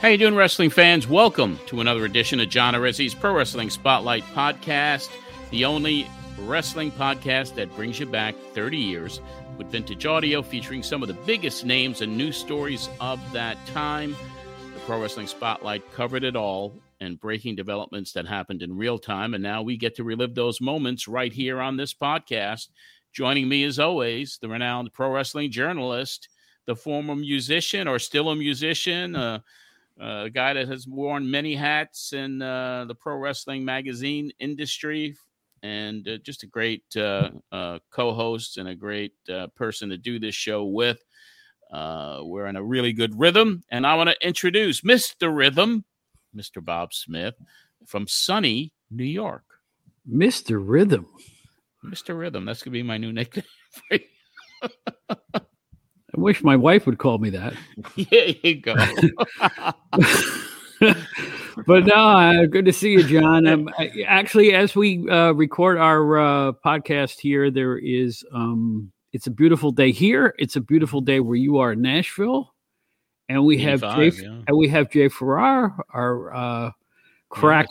How you doing, wrestling fans? Welcome to another edition of John Arezzi's Pro Wrestling Spotlight Podcast, the only wrestling podcast that brings you back 30 years with vintage audio featuring some of the biggest names and news stories of that time. The Pro Wrestling Spotlight covered it all and breaking developments that happened in real time, and now we get to relive those moments right here on this podcast. Joining me, as always, the renowned pro wrestling journalist, the former musician or still a musician, a guy that has worn many hats in the pro wrestling magazine industry, and just a great co-host and a great person to do this show with. We're in a really good rhythm, and I want to introduce Mr. Rhythm, Mr. Bob Smith from sunny New York. Mr. Rhythm. Mr. Rhythm. That's going to be my new nickname for you. I wish my wife would call me that. There you go. But no, good to see you, John. Actually, as we record our podcast here, there is it's a beautiful day here. It's a beautiful day where you are in Nashville, and we have Jay Farrar, our crack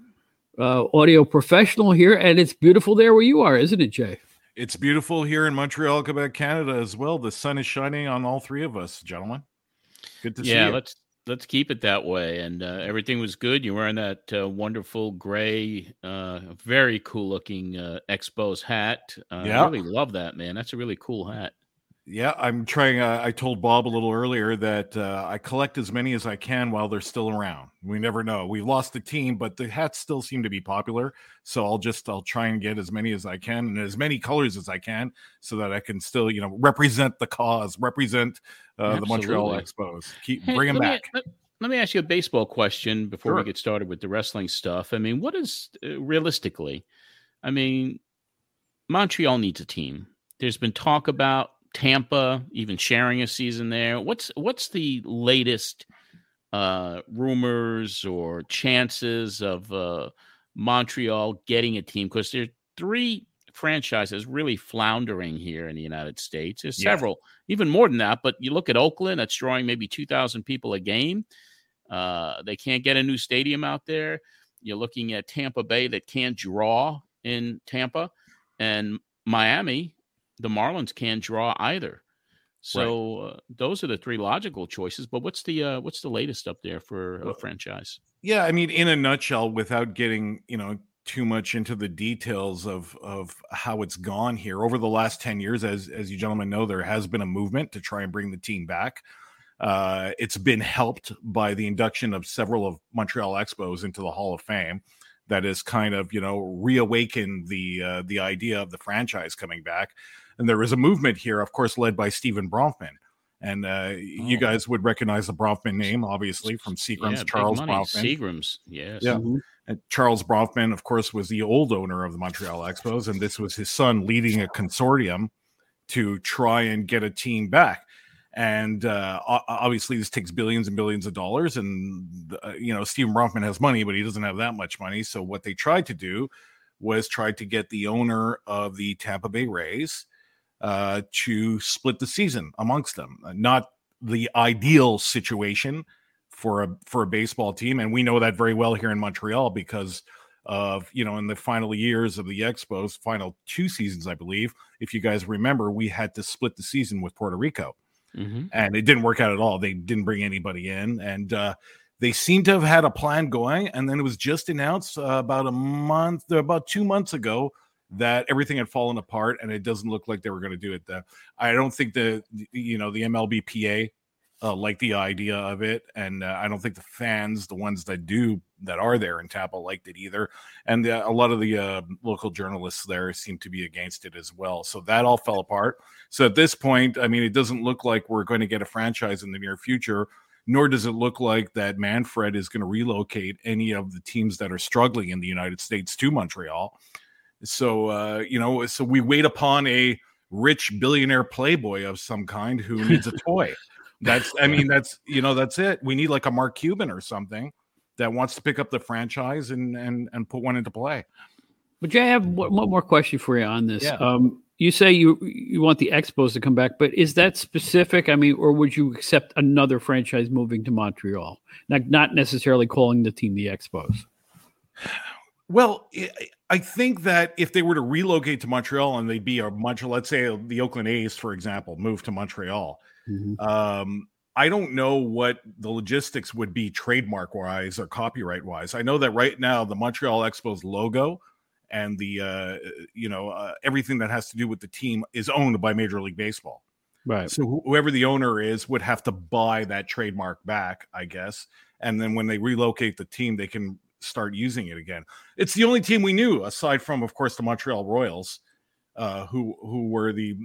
audio professional here, and it's beautiful there where you are, isn't it, Jay? It's beautiful here in Montreal, Quebec, Canada as well. The sun is shining on all three of us, gentlemen. Good to see you. Yeah, let's keep it that way. And everything was good. You're wearing that wonderful gray, very cool looking Expos hat. I really love that, man. That's a really cool hat. Yeah, I'm trying. I told Bob a little earlier that I collect as many as I can while they're still around. We never know. We lost the team, but the hats still seem to be popular. So I'll try and get as many as I can and as many colors as I can, so that I can still, represent the cause, represent the Montreal Expos. Bring them back. Let me ask you a baseball question before we get started with the wrestling stuff. I mean, what is realistically? I mean, Montreal needs a team. There's been talk about Tampa even sharing a season there. What's the latest rumors or chances of Montreal getting a team? Because there are three franchises really floundering here in the United States. There's several, even more than that. But you look at Oakland, that's drawing maybe 2,000 people a game. They can't get a new stadium out there. You're looking at Tampa Bay that can't draw in Tampa, and Miami. The Marlins can't draw either. So those are the three logical choices. But what's the latest up there for a franchise? Yeah, I mean, in a nutshell, without getting too much into the details of how it's gone here over the last 10 years, as you gentlemen know, there has been a movement to try and bring the team back. It's been helped by the induction of several of Montreal Expos into the Hall of Fame. That has kind of reawakened the idea of the franchise coming back. And there is a movement here, of course, led by Steven Bronfman. And you guys would recognize the Bronfman name, obviously, from Seagram's. Charles Bronfman. Seagram's, yes. Yeah. Mm-hmm. And Charles Bronfman, of course, was the old owner of the Montreal Expos, and this was his son leading a consortium to try and get a team back. And obviously, this takes billions and billions of dollars. And, Steven Bronfman has money, but he doesn't have that much money. So what they tried to do was try to get the owner of the Tampa Bay Rays to split the season amongst them. Not the ideal situation for a baseball team, and we know that very well here in Montreal because of in the final years of the Expos, final 2 seasons, I believe. If you guys remember, we had to split the season with Puerto Rico, and it didn't work out at all. They didn't bring anybody in, and they seem to have had a plan going, and then it was just announced about 2 months ago that everything had fallen apart, and it doesn't look like they were going to do it. I don't think the MLBPA like the idea of it, and I don't think the fans, the ones that are there in Tampa, liked it either. And a lot of the local journalists there seem to be against it as well. So that all fell apart. So at this point, I mean, it doesn't look like we're going to get a franchise in the near future, nor does it look like that Manfred is going to relocate any of the teams that are struggling in the United States to Montreal. So, so we wait upon a rich billionaire playboy of some kind who needs a toy. That's it. We need like a Mark Cuban or something that wants to pick up the franchise and put one into play. But Jay, I have one more question for you on this. Yeah. you say you want the Expos to come back, but is that specific? I mean, or would you accept another franchise moving to Montreal, not necessarily calling the team the Expos? Well, I think that if they were to relocate to Montreal and they'd be let's say the Oakland A's, for example, move to Montreal, I don't know what the logistics would be trademark wise or copyright wise. I know that right now the Montreal Expos logo and the everything that has to do with the team is owned by Major League Baseball. Right. So whoever the owner is would have to buy that trademark back, I guess. And then when they relocate the team, they can start using it again. It's the only team we knew, aside from, of course, the Montreal Royals, who were the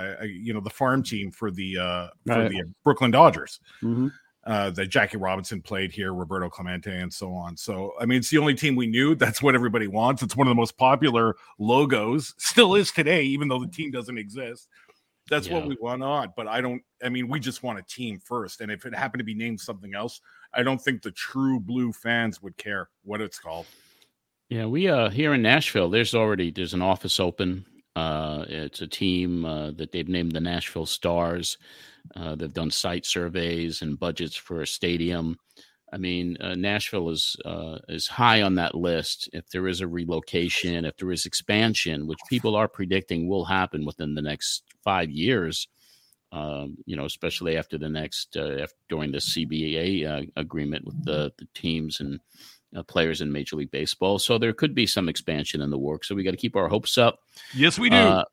farm team for the Brooklyn Dodgers. That Jackie Robinson played here, Roberto Clemente, and so on. So, I mean, it's the only team we knew. That's what everybody wants. It's one of the most popular logos, still is today, even though the team doesn't exist. That's what we want on. But we just want a team first. And if it happened to be named something else, I don't think the true blue fans would care what it's called. Yeah, we here in Nashville, there's an office open. It's a team that they've named the Nashville Stars. They've done site surveys and budgets for a stadium. I mean, Nashville is high on that list. If there is a relocation, if there is expansion, which people are predicting will happen within the next 5 years, especially after the next during the CBA agreement with the teams and players in Major League Baseball. So there could be some expansion in the works. So we got to keep our hopes up. Yes, we do.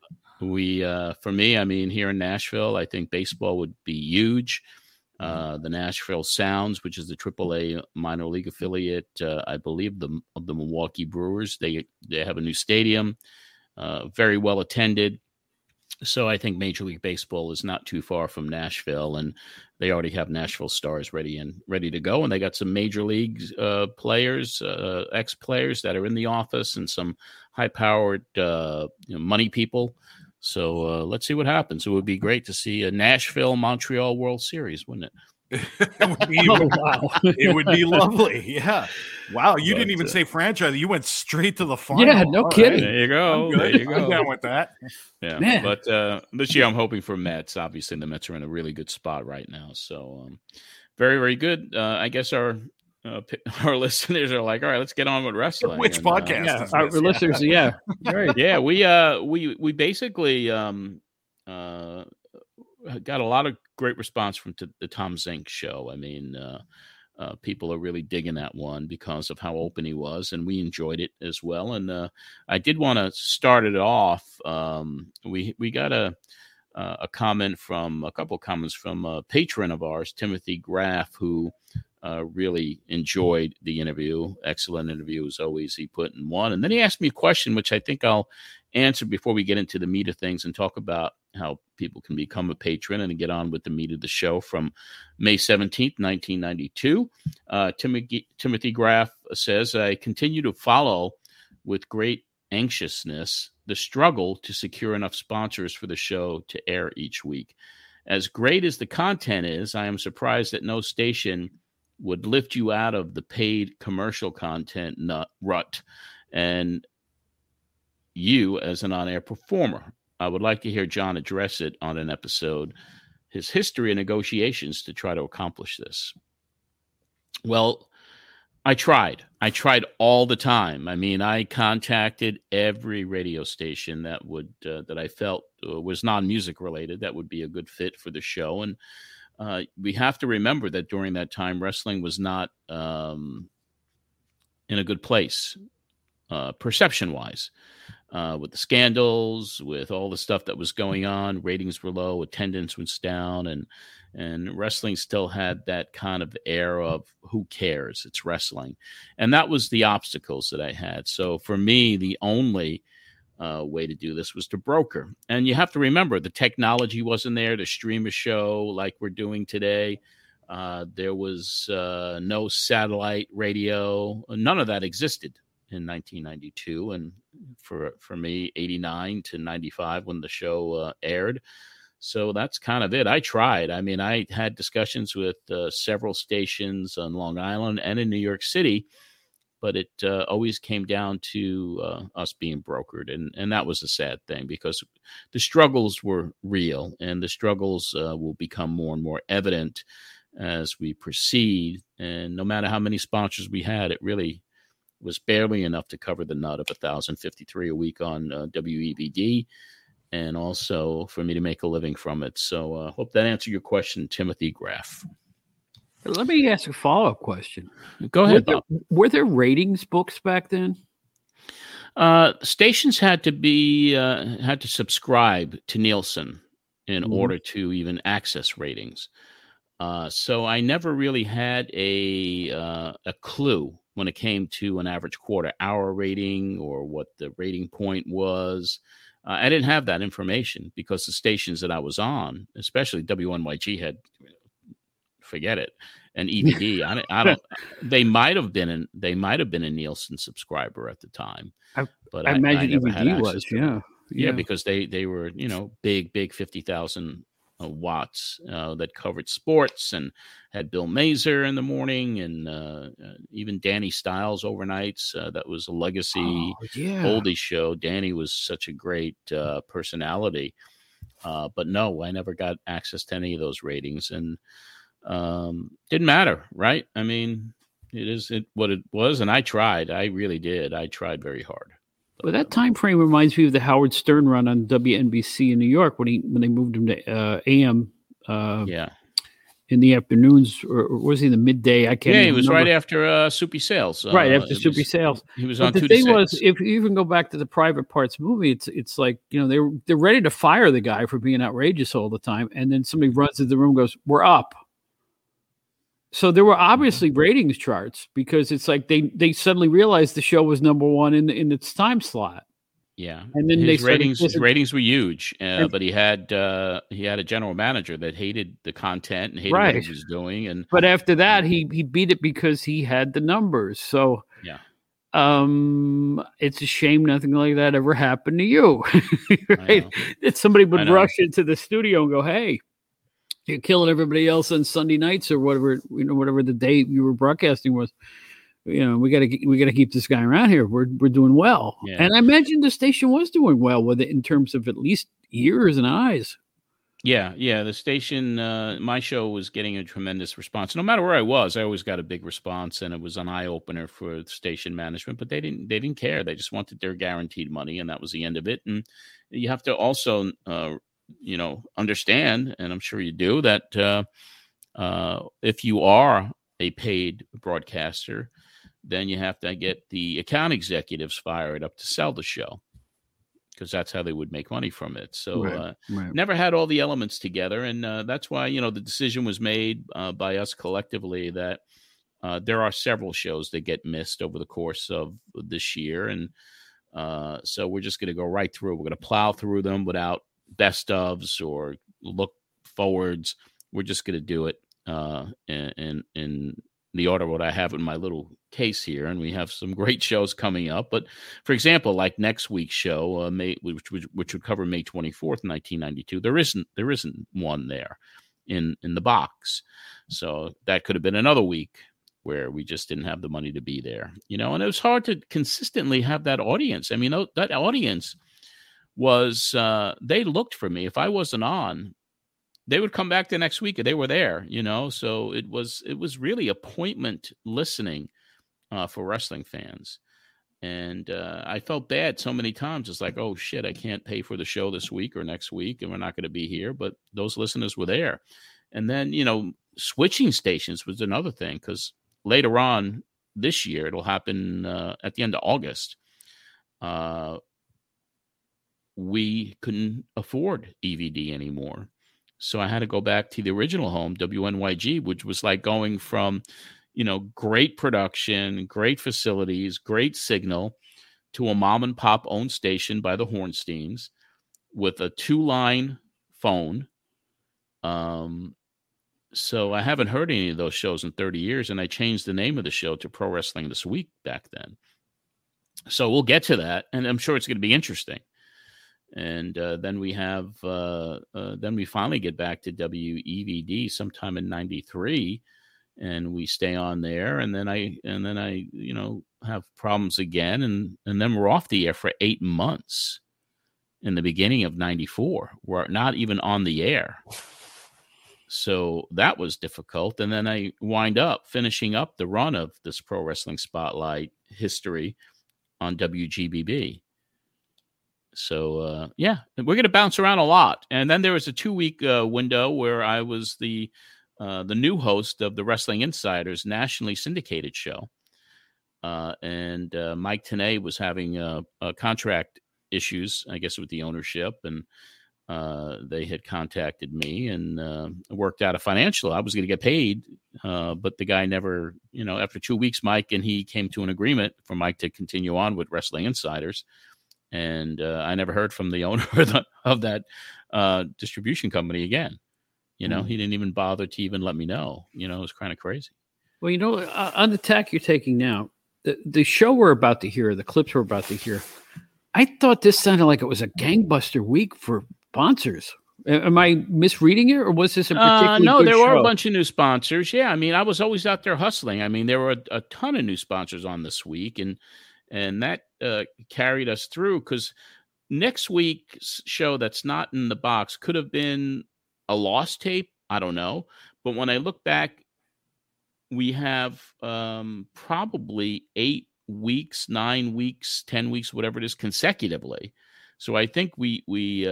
For me, I mean, here in Nashville, I think baseball would be huge. The Nashville Sounds, which is the AAA minor league affiliate, I believe, of the Milwaukee Brewers. They have a new stadium, very well attended. So I think Major League Baseball is not too far from Nashville, and they already have Nashville Stars ready to go. And they got some Major League players, ex-players that are in the office, and some high-powered money people. So let's see what happens. It would be great to see a Nashville-Montreal World Series, wouldn't it? It would be lovely. Yeah. Wow. You didn't even say franchise. You went straight to the final. Yeah, no kidding. Right. There you go. I'm down with that. Yeah. Man. But this year I'm hoping for Mets. Obviously, the Mets are in a really good spot right now. So very, very good. I guess our listeners are like, all right, let's get on with wrestling. Which podcast? Our listeners, yeah. Right. Yeah. We basically got a lot of great response from the Tom Zink show. I mean, people are really digging that one because of how open he was, and we enjoyed it as well. And I did want to start it off. We got a couple of comments from a patron of ours, Timothy Graff, who really enjoyed the interview. Excellent interview as always, he put in one. And then he asked me a question, which I think I'll answer before we get into the meat of things and talk about how people can become a patron and get on with the meat of the show. From May 17th, 1992. Timothy Graff says, I continue to follow with great anxiousness the struggle to secure enough sponsors for the show to air each week. As great as the content is, I am surprised that no station would lift you out of the paid commercial content rut and you as an on-air performer. I would like to hear John address it on an episode, his history and negotiations to try to accomplish this. Well, I tried all the time. I mean, I contacted every radio station that would that I felt was non-music related that would be a good fit for the show. And we have to remember that during that time, wrestling was not in a good place, perception-wise. With the scandals, with all the stuff that was going on, ratings were low, attendance was down, and wrestling still had that kind of air of who cares, it's wrestling. And that was the obstacles that I had. So for me, the only way to do this was to broker. And you have to remember, the technology wasn't there to stream a show like we're doing today. There was no satellite radio. None of that existed in 1992, and for me, 89 to 95 when the show aired. So that's kind of it. I tried. I mean, I had discussions with several stations on Long Island and in New York City but it always came down to us being brokered, and that was a sad thing because the struggles were real, and the struggles will become more and more evident as we proceed. And no matter how many sponsors we had, it really was barely enough to cover the nut of $1,053 a week on WEVD, and also for me to make a living from it. So hope that answered your question, Timothy Graff. Let me ask a follow-up question. Go ahead, Bob. Were there ratings books back then? Stations had to subscribe to Nielsen in order to even access ratings. So I never really had a clue when it came to an average quarter-hour rating or what the rating point was. I didn't have that information because the stations that I was on, especially WNYG, had forget it, and EVD. I don't. They might have been a Nielsen subscriber at the time, but I imagine EVD was. Yeah, because they were big 50,000 watts that covered sports and had Bill Mazer in the morning and even Danny Stiles overnights. That was a legacy oldie show. Danny was such a great personality, but no, I never got access to any of those ratings, and didn't matter, right? I mean, it is what it was, and I tried. I really did. I tried very hard. Well, that time frame reminds me of the Howard Stern run on WNBC in New York when they moved him to AM. In the afternoons, or was he in the midday? I can't. Yeah, he was right after Soupy Sales. Right after Soupy Sales, he was on. The thing was, if you even go back to the Private Parts movie, it's like they're ready to fire the guy for being outrageous all the time, and then somebody runs into the room and goes, "We're up." So there were obviously ratings charts because it's like they suddenly realized the show was #1 in its time slot. Yeah, and then his ratings were huge, but he had a general manager that hated the content and hated what he was doing. But after that, he beat it because he had the numbers. So yeah, it's a shame nothing like that ever happened to you. Right? That somebody would rush into the studio and go, "Hey, you're killing everybody else on Sunday nights or whatever the day you were broadcasting was. We got to keep this guy around here. We're doing well." Yeah. And I imagine the station was doing well with it in terms of at least ears and eyes. Yeah. The station, my show was getting a tremendous response. No matter where I was, I always got a big response, and it was an eye opener for station management. But they didn't care. They just wanted their guaranteed money, and that was the end of it. And you have to also understand, and I'm sure you do, that if you are a paid broadcaster, then you have to get the account executives fired up to sell the show, because that's how they would make money from it. So never had all the elements together, and that's why the decision was made by us collectively that there are several shows that get missed over the course of this year, and so we're just going to go right through. We're going to plow through them without best ofs or look forwards. We're just going to do it in the order what I have in my little case here, and we have some great shows coming up. But for example, like next week's show, which would cover May 24th, 1992, there isn't one there in the box. So that could have been another week where we just didn't have the money to be there, and it was hard to consistently have that audience. I mean, that audience was they looked for me. If I wasn't on, they would come back the next week and they were there, so it was really appointment listening for wrestling fans. And I felt bad so many times. It's like, oh shit, I can't pay for the show this week or next week, and we're not going to be here. But those listeners were there. And then, switching stations was another thing, because later on this year, it'll happen at the end of August. We couldn't afford EVD anymore. So I had to go back to the original home, WNYG, which was like going from, great production, great facilities, great signal, to a mom and pop owned station by the Hornsteins with a 2-line phone. So I haven't heard any of those shows in 30 years, and I changed the name of the show to Pro Wrestling This Week back then. So we'll get to that, and I'm sure it's going to be interesting. And then we have, then we finally get back to WEVD sometime in '93, and we stay on there, and then I have problems again, and then we're off the air for 8 months in the beginning of 94. We're not even on the air. So that was difficult. And then I wind up finishing up the run of this Pro Wrestling Spotlight history on WGBB. So, we're going to bounce around a lot. And then there was a 2-week window where I was the new host of the Wrestling Insiders nationally syndicated show. And Mike Tenay was having contract issues, I guess, with the ownership. And they had contacted me and worked out a financial. I was going to get paid, but the guy never, after 2 weeks, Mike and he came to an agreement for Mike to continue on with Wrestling Insiders. And I never heard from the owner of that distribution company again. He didn't even bother to even let me know. It was kind of crazy. Well, on the tack you're taking now, the show we're about to hear, the clips we're about to hear, I thought this sounded like it was a gangbuster week for sponsors. Am I misreading it, or was this a particularly no, good there show? were a bunch of new sponsors. Yeah, I mean, I was always out there hustling. I mean, there were a ton of new sponsors on this week, and that carried us through, because next week's show that's not in the box could have been a lost tape. I don't know. But when I look back, we have probably 8 weeks, 9 weeks, 10 weeks, whatever it is, consecutively. So I think we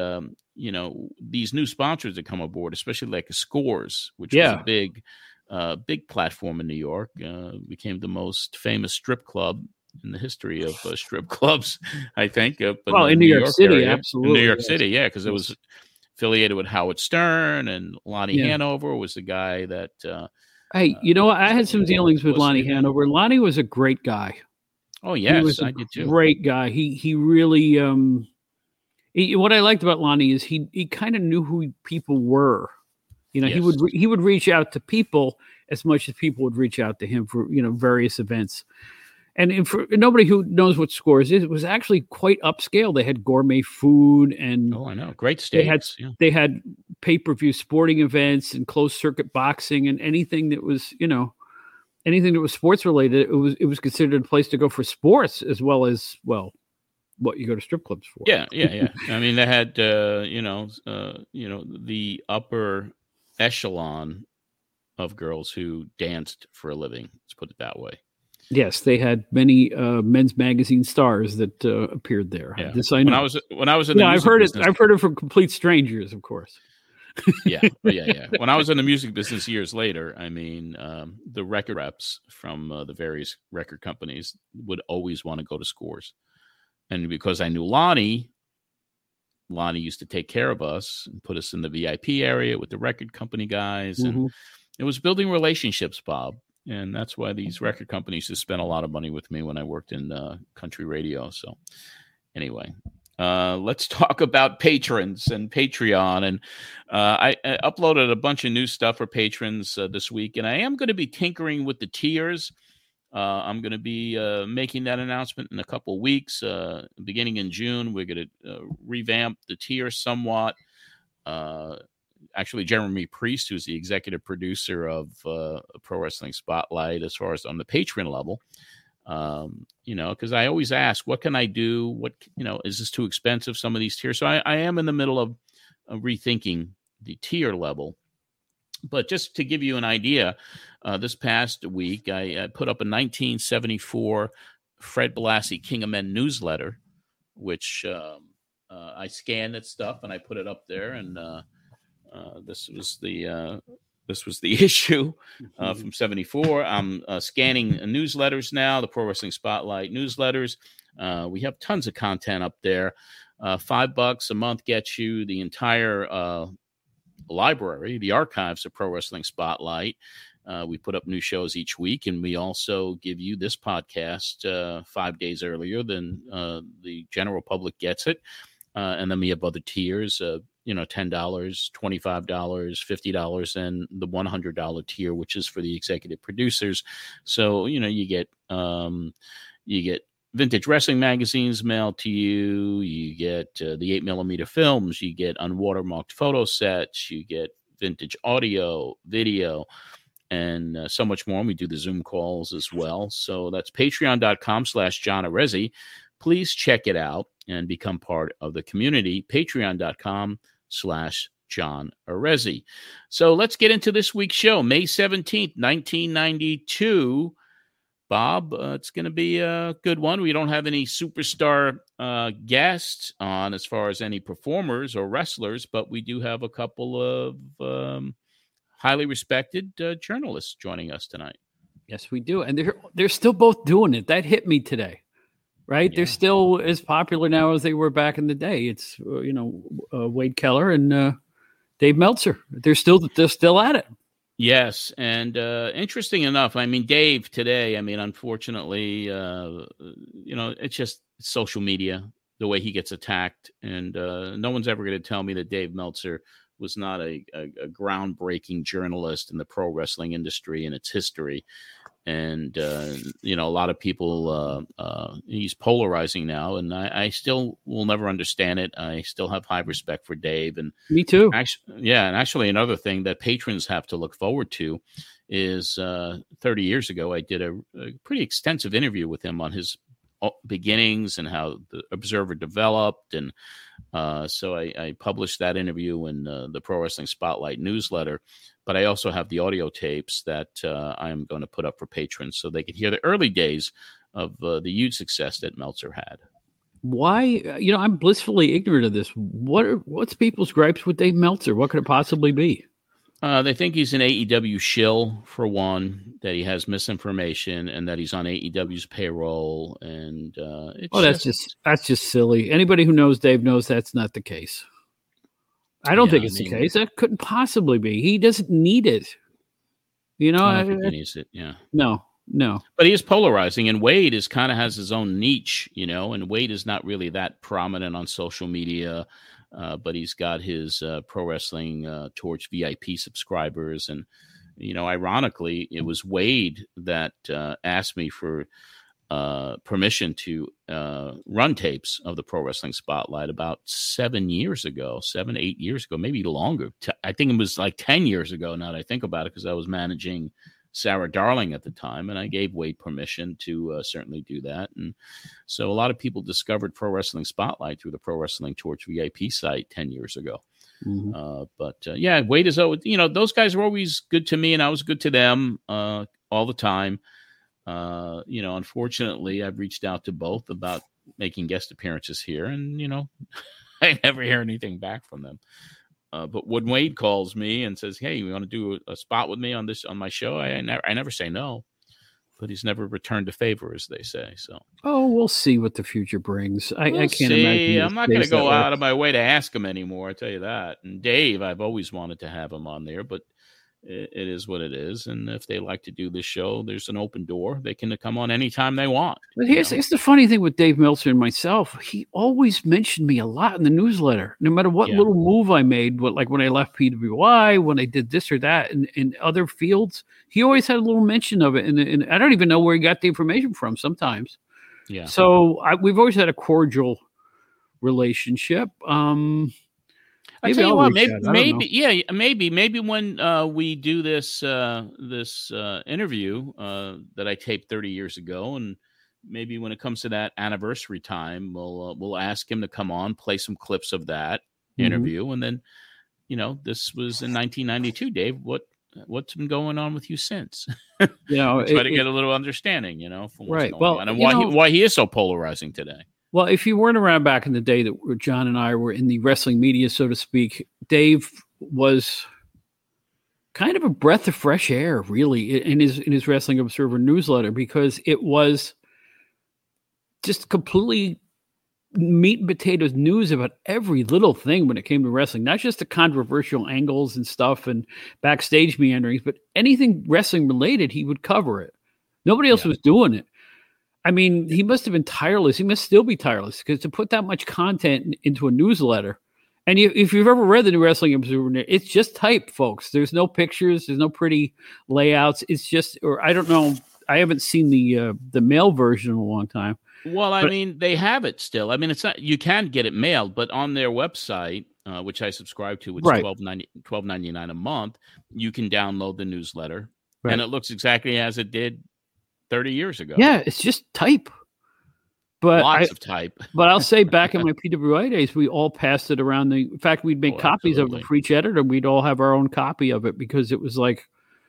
these new sponsors that come aboard, especially like Scores, which was a big platform in New York, became the most famous strip club in the history of strip clubs, I think. In New York City, area. Absolutely. In New York City, yeah, because it was affiliated with Howard Stern, and Lonnie Hanover was the guy that. Hey, I had some dealings with Lonnie Hanover. Lonnie was a great guy. Oh yes, I did too. Great guy. He really. What I liked about Lonnie is he kind of knew who people were. He would reach out to people as much as people would reach out to him for various events. And for nobody who knows what Scores is, it was actually quite upscale. They had gourmet food and I know, great stage. They had pay-per-view sporting events and closed circuit boxing and anything that was anything that was sports related. It was considered a place to go for sports as well as what you go to strip clubs for. Yeah. I mean, they had the upper echelon of girls who danced for a living. Let's put it that way. Yes, they had many men's magazine stars that appeared there. Yeah. This I know. When I was in the music business, I've heard it from complete strangers, of course. Yeah. When I was in the music business years later, I mean, the record reps from the various record companies would always want to go to Scores, and because I knew Lonnie used to take care of us and put us in the VIP area with the record company guys, and it was building relationships, Bob. And that's why these record companies just spent a lot of money with me when I worked in country radio. So anyway, let's talk about patrons and Patreon. And I uploaded a bunch of new stuff for patrons this week. And I am going to be tinkering with the tiers. I'm going to be making that announcement in a couple of weeks. Beginning in June, we're going to revamp the tier somewhat. Actually, Jeremy Priest, who's the executive producer of Pro Wrestling Spotlight, as far as on the patron level, because I always ask, what can I do? What, is this too expensive, some of these tiers? So I am in the middle of rethinking the tier level. But just to give you an idea, this past week, I put up a 1974 Fred Blassie King of Men newsletter, which I scanned that stuff and I put it up there, and this was the issue from 74. I'm scanning newsletters now, the Pro Wrestling Spotlight newsletters. We have tons of content up there. $5 a month gets you the entire library, the archives of Pro Wrestling Spotlight. We put up new shows each week, and we also give you this podcast 5 days earlier than the general public gets it. And then we have other tiers, $10, $25, $50, and the $100 tier, which is for the executive producers. So, you get vintage wrestling magazines mailed to you. You get the 8mm films. You get unwatermarked photo sets. You get vintage audio, video, and so much more. And we do the Zoom calls as well. So that's patreon.com/John Arezzi. Please check it out and become part of the community. Patreon.com/John Arezzi. So let's get into this week's show. May 17th, 1992. Bob, it's going to be a good one. We don't have any superstar guests on as far as any performers or wrestlers, but we do have a couple of highly respected journalists joining us tonight. Yes, we do. And they're still both doing it. That hit me today, right? Yeah. They're still as popular now as they were back in the day. It's, Wade Keller and Dave Meltzer. They're still at it. Yes, and interesting enough, I mean, Dave today, unfortunately, it's just social media, the way he gets attacked, and no one's ever going to tell me that Dave Meltzer was not a groundbreaking journalist in the pro wrestling industry and its history. And, a lot of people, he's polarizing now, and I still will never understand it. I still have high respect for Dave. And me too. Actually, another thing that patrons have to look forward to is 30 years ago, I did a pretty extensive interview with him on his beginnings and how the Observer developed. And so I published that interview in the Pro Wrestling Spotlight newsletter. But I also have the audio tapes that I am going to put up for patrons so they can hear the early days of the huge success that Meltzer had. Why? I'm blissfully ignorant of this. What's people's gripes with Dave Meltzer? What could it possibly be? They think he's an AEW shill, for one, that he has misinformation, and that he's on AEW's payroll. And that's just silly. Anybody who knows Dave knows that's not the case. I don't think it's the case. That couldn't possibly be. He doesn't need it. I don't think he needs it. Yeah. No. But he is polarizing, and Wade kind of has his own niche, and Wade is not really that prominent on social media, but he's got his Pro Wrestling Torch VIP subscribers. And, ironically, it was Wade that asked me for permission to run tapes of the Pro Wrestling Spotlight about 7, 8 years ago, maybe longer. I think it was like 10 years ago now that I think about it, because I was managing Sarah Darling at the time, and I gave Wade permission to certainly do that. And so a lot of people discovered Pro Wrestling Spotlight through the Pro Wrestling Torch VIP site 10 years ago. Mm-hmm. But Wade is always, those guys are always good to me, and I was good to them all the time. Unfortunately, I've reached out to both about making guest appearances here, and, I never hear anything back from them. But when Wade calls me and says, "Hey, you want to do a spot with me on my show?" I never say no, but he's never returned a favor, as they say. So, we'll see what the future brings. I can't imagine. I'm not going to go out of my way to ask him anymore. I tell you that. And Dave, I've always wanted to have him on there, but it is what it is. And if they like to do this show, there's an open door. They can come on anytime they want. But here's the funny thing with Dave Meltzer and myself. He always mentioned me a lot in the newsletter, no matter what little move I made, like when I left PWI, when I did this or that in other fields, he always had a little mention of it. And I don't even know where he got the information from sometimes. Yeah. So we've always had a cordial relationship. I tell you what, maybe when we do this interview that I taped 30 years ago, and maybe when it comes to that anniversary time, we'll ask him to come on, play some clips of that interview, and then this was in 1992. Dave, what's been going on with you since? Try to get a little understanding, from what's going on and why he is so polarizing today. Well, if you weren't around back in the day that John and I were in the wrestling media, so to speak, Dave was kind of a breath of fresh air, really, in his Wrestling Observer newsletter, because it was just completely meat and potatoes news about every little thing when it came to wrestling, not just the controversial angles and stuff and backstage meanderings, but anything wrestling related, he would cover it. Nobody else was doing it. I mean, he must have been tireless. He must still be tireless, because to put that much content into a newsletter, and if you've ever read the New Wrestling Observer, it's just type, folks. There's no pictures. There's no pretty layouts. It's just, or I don't know. I haven't seen the mail version in a long time. Well, I mean, they have it still. I mean, it's not, you can get it mailed, but on their website, which I subscribe to, which is $12.99 a month, you can download the newsletter. Right. And it looks exactly as it did 30 years ago. Yeah, it's just type. But Lots of type. But I'll say back in my PWI days, we all passed it around. In fact, we'd make copies of it for each editor. We'd all have our own copy of it because it was like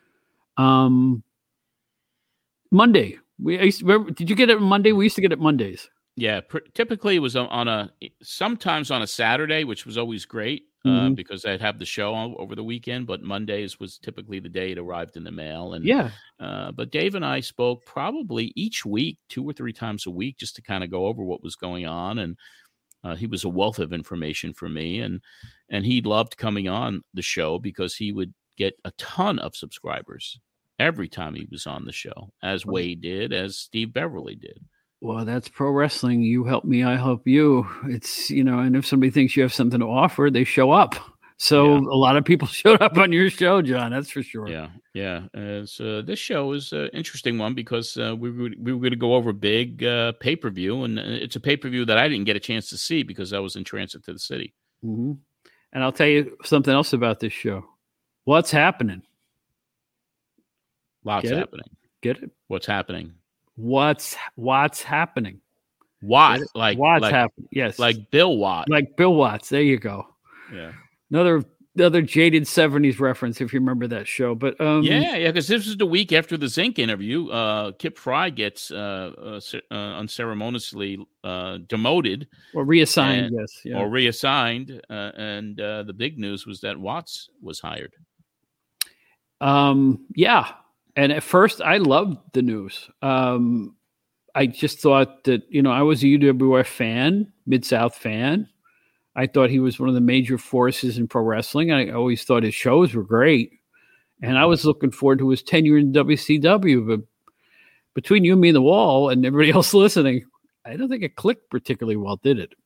Monday. Did you get it Monday? We used to get it Mondays. Yeah, typically it was sometimes on a Saturday, which was always great because I'd have the show over the weekend. But Mondays was typically the day it arrived in the mail. And but Dave and I spoke probably each week, 2 or 3 times a week, just to kind of go over what was going on. And he was a wealth of information for me, and he loved coming on the show because he would get a ton of subscribers every time he was on the show, as Wade did, as Steve Beverly did. Well, that's pro wrestling. You help me, I help you. It's, and if somebody thinks you have something to offer, they show up. So a lot of people showed up on your show, John. That's for sure. Yeah. So this show is an interesting one because we were going to go over a big pay-per-view, and it's a pay-per-view that I didn't get a chance to see because I was in transit to the city. Mm-hmm. And I'll tell you something else about this show. What's happening? Lots happening. Get it? What's happening? What's happening? Watt, like happening? Yes, like Bill Watt, like Bill Watts. There you go. Yeah, another jaded '70s reference if you remember that show. But because this is the week after the Zinc interview. Kip Fry gets unceremoniously demoted or reassigned. Or reassigned, and the big news was that Watts was hired. Yeah. And at first, I loved the news. I just thought that, I was a UWF fan, Mid-South fan. I thought he was one of the major forces in pro wrestling. I always thought his shows were great. And I was looking forward to his tenure in WCW. But between you and me and the wall and everybody else listening, I don't think it clicked particularly well, did it?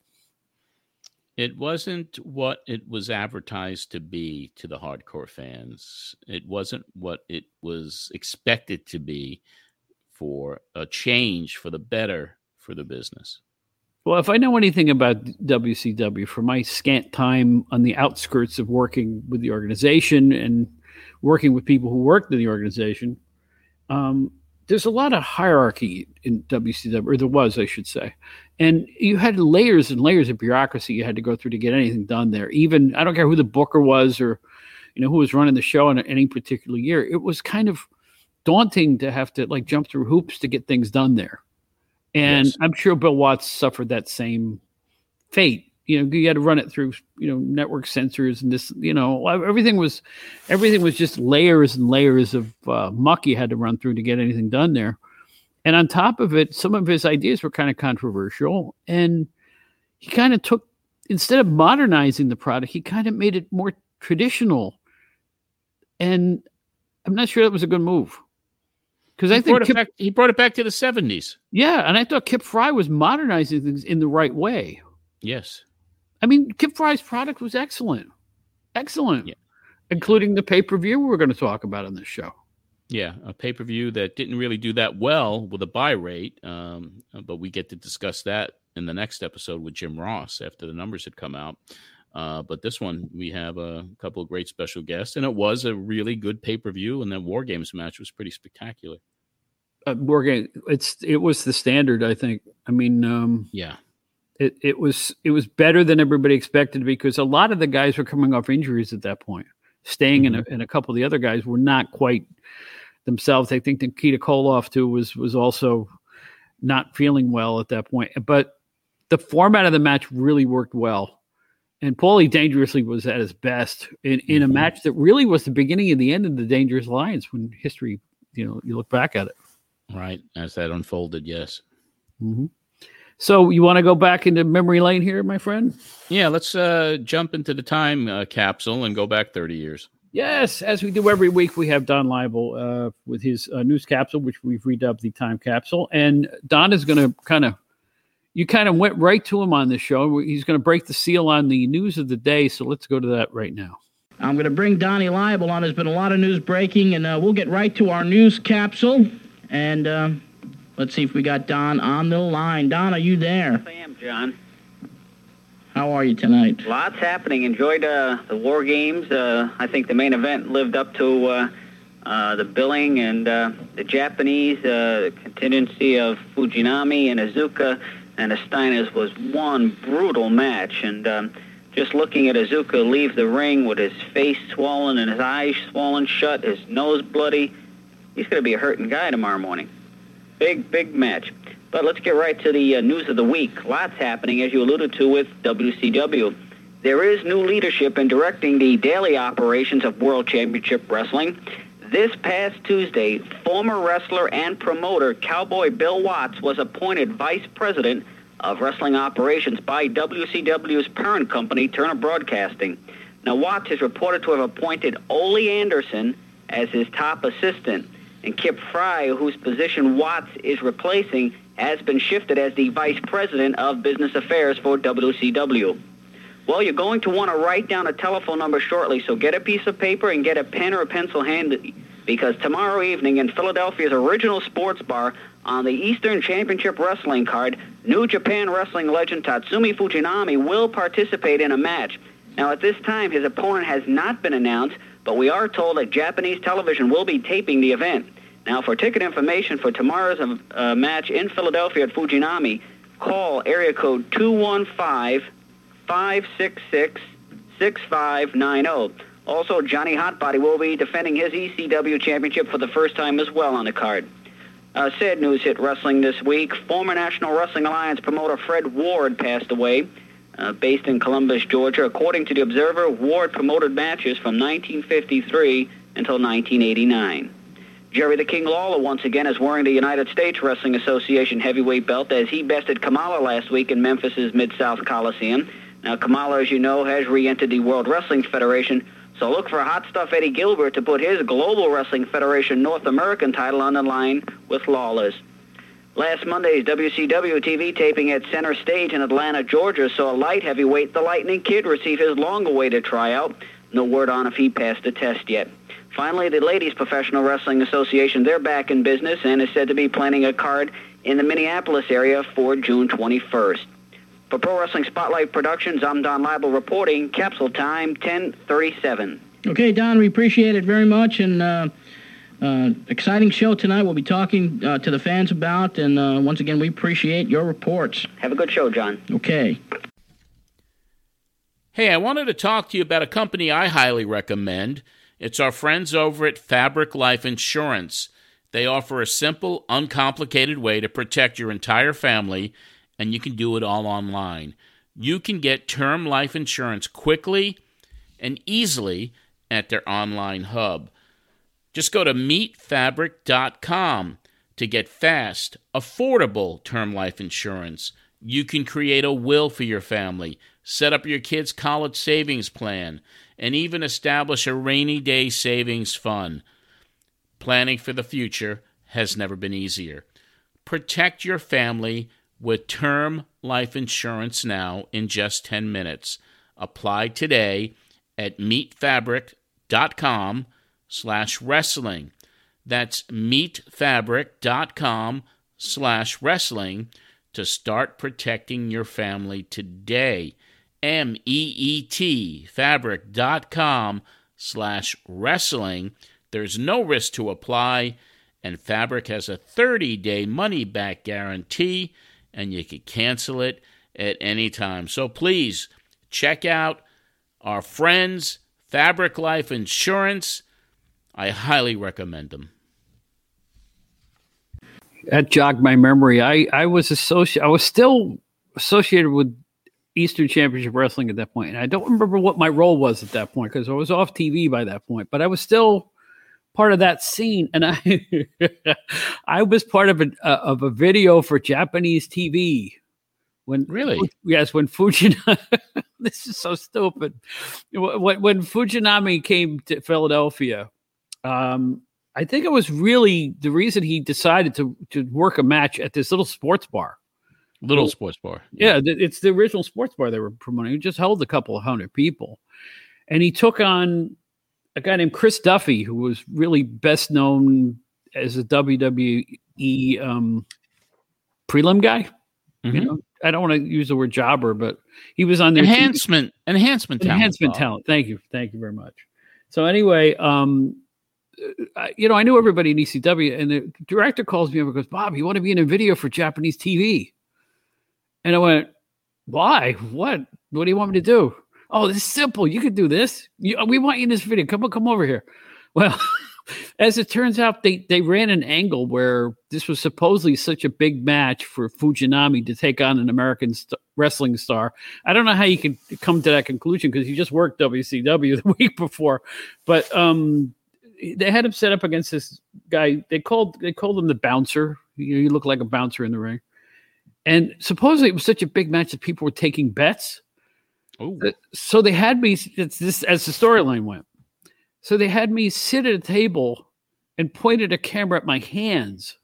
It wasn't what it was advertised to be to the hardcore fans. It wasn't what it was expected to be for a change for the better for the business. Well, if I know anything about WCW from my scant time on the outskirts of working with the organization and working with people who worked in the organization, there's a lot of hierarchy in WCW, or there was, I should say. And you had layers and layers of bureaucracy you had to go through to get anything done there. Even, I don't care who the booker was or, who was running the show in any particular year. It was kind of daunting to have to jump through hoops to get things done there. And I'm sure Bill Watts suffered that same fate. You had to run it through, network censors and this, everything was just layers and layers of muck you had to run through to get anything done there. And on top of it, some of his ideas were kind of controversial. And he kind of took, instead of modernizing the product, he kind of made it more traditional. And I'm not sure that was a good move. Because I think he brought it back to the 70s. Yeah, and I thought Kip Fry was modernizing things in the right way. Yes. I mean, Kip Fry's product was excellent. Excellent. Yeah. Including the pay-per-view we're going to talk about on this show. Yeah, a pay-per-view that didn't really do that well with a buy rate, but we get to discuss that in the next episode with Jim Ross after the numbers had come out. But this one, we have a couple of great special guests, and it was a really good pay-per-view, and that War Games match was pretty spectacular. War Games, it was the standard, I think. I mean, yeah. It was better than everybody expected because a lot of the guys were coming off injuries at that point. Sting and a couple of the other guys were not quite themselves. I think Nikita Koloff too was also not feeling well at that point. But the format of the match really worked well. And Paulie Dangerously was at his best in a match that really was the beginning and the end of the Dangerous Alliance when history, you look back at it. Right, as that unfolded, yes. Mm-hmm. So you want to go back into memory lane here, my friend? Yeah, let's jump into the time capsule and go back 30 years. Yes, as we do every week, we have Don Leibel with his news capsule, which we've redubbed the time capsule. And Don is going to you went right to him on this show. He's going to break the seal on the news of the day. So let's go to that right now. I'm going to bring Donnie Leibel on. There's been a lot of news breaking, and we'll get right to our news capsule. And let's see if we got Don on the line. Don, are you there? Yes, I am, John. How are you tonight? Lots happening. Enjoyed the War Games. I think the main event lived up to the billing, and the Japanese contingency of Fujinami and Iizuka and the Steiners was one brutal match. And just looking at Iizuka leave the ring with his face swollen and his eyes swollen shut, his nose bloody, he's going to be a hurting guy tomorrow morning. Big match. But let's get right to the news of the week. Lots happening, as you alluded to, with WCW. There is new leadership in directing the daily operations of World Championship Wrestling. This past Tuesday, former wrestler and promoter Cowboy Bill Watts was appointed vice president of wrestling operations by WCW's parent company, Turner Broadcasting. Now, Watts is reported to have appointed Ole Anderson as his top assistant, and Kip Fry, whose position Watts is replacing, has been shifted as the vice president of business affairs for WCW. Well, you're going to want to write down a telephone number shortly, so get a piece of paper and get a pen or a pencil handy, because tomorrow evening in Philadelphia's original sports bar on the Eastern Championship Wrestling card, New Japan Wrestling legend Tatsumi Fujinami will participate in a match. Now, at this time, his opponent has not been announced, but we are told that Japanese television will be taping the event. Now, for ticket information for tomorrow's match in Philadelphia at Fujinami, call area code 215-566-6590. Also, Johnny Hotbody will be defending his ECW championship for the first time as well on the card. Sad news hit wrestling this week. Former National Wrestling Alliance promoter Fred Ward passed away, based in Columbus, Georgia. According to the Observer, Ward promoted matches from 1953 until 1989. Jerry the King Lawler once again is wearing the United States Wrestling Association heavyweight belt as he bested Kamala last week in Memphis's Mid-South Coliseum. Now, Kamala, as you know, has re-entered the World Wrestling Federation, so look for Hot Stuff Eddie Gilbert to put his Global Wrestling Federation North American title on the line with Lawler's. Last Monday's WCW TV taping at Center Stage in Atlanta, Georgia, saw light heavyweight The Lightning Kid receive his long-awaited tryout. No word on if he passed the test yet. Finally, the Ladies Professional Wrestling Association, they're back in business and is said to be planning a card in the Minneapolis area for June 21st. For Pro Wrestling Spotlight Productions, I'm Don Leibel reporting. Capsule time, 10:37. Okay, Don, we appreciate it very much, and exciting show tonight we'll be talking to the fans about, and once again, we appreciate your reports. Have a good show, John. Okay. Hey, I wanted to talk to you about a company I highly recommend. It's our friends over at Fabric Life Insurance. They offer a simple, uncomplicated way to protect your entire family, and you can do it all online. You can get term life insurance quickly and easily at their online hub. Just go to meetfabric.com to get fast, affordable term life insurance. You can create a will for your family, set up your kids' college savings plan, and even establish a rainy day savings fund. Planning for the future has never been easier. Protect your family with term life insurance now in just 10 minutes. Apply today at meetfabric.com/wrestling. That's meetfabric.com/wrestling to start protecting your family today. MEET, fabric.com/wrestling. There's no risk to apply, and Fabric has a 30-day money-back guarantee, and you can cancel it at any time. So please, check out our friends, Fabric Life Insurance. I highly recommend them. That jogged my memory. I was still associated with Eastern Championship Wrestling at that point, and I don't remember what my role was at that point because I was off TV by that point. But I was still part of that scene, and I was part of a video for Japanese TV. When Fujinami, this is so stupid. When Fujinami came to Philadelphia, I think it was really the reason he decided to work a match at this little sports bar. Sports bar. Yeah, it's the original sports bar they were promoting. It just held a couple of hundred people. And he took on a guy named Chris Duffy, who was really best known as a WWE prelim guy. Mm-hmm. You know, I don't want to use the word jobber, but he was on their enhancement talent. Thank you very much. So anyway, I knew everybody in ECW, and the director calls me up and goes, "Bob, you want to be in a video for Japanese TV?" And I went, "Why? What? What do you want me to do?" "Oh, this is simple. You could do this. We want you in this video. Come over here." Well, as it turns out, they ran an angle where this was supposedly such a big match for Fujinami to take on an American wrestling star. I don't know how you could come to that conclusion because he just worked WCW the week before, but they had him set up against this guy. They called him the bouncer. He looked like a bouncer in the ring, and supposedly it was such a big match that people were taking bets. Oh, so they had me. It's this as the storyline went. So they had me sit at a table and pointed a camera at my hands.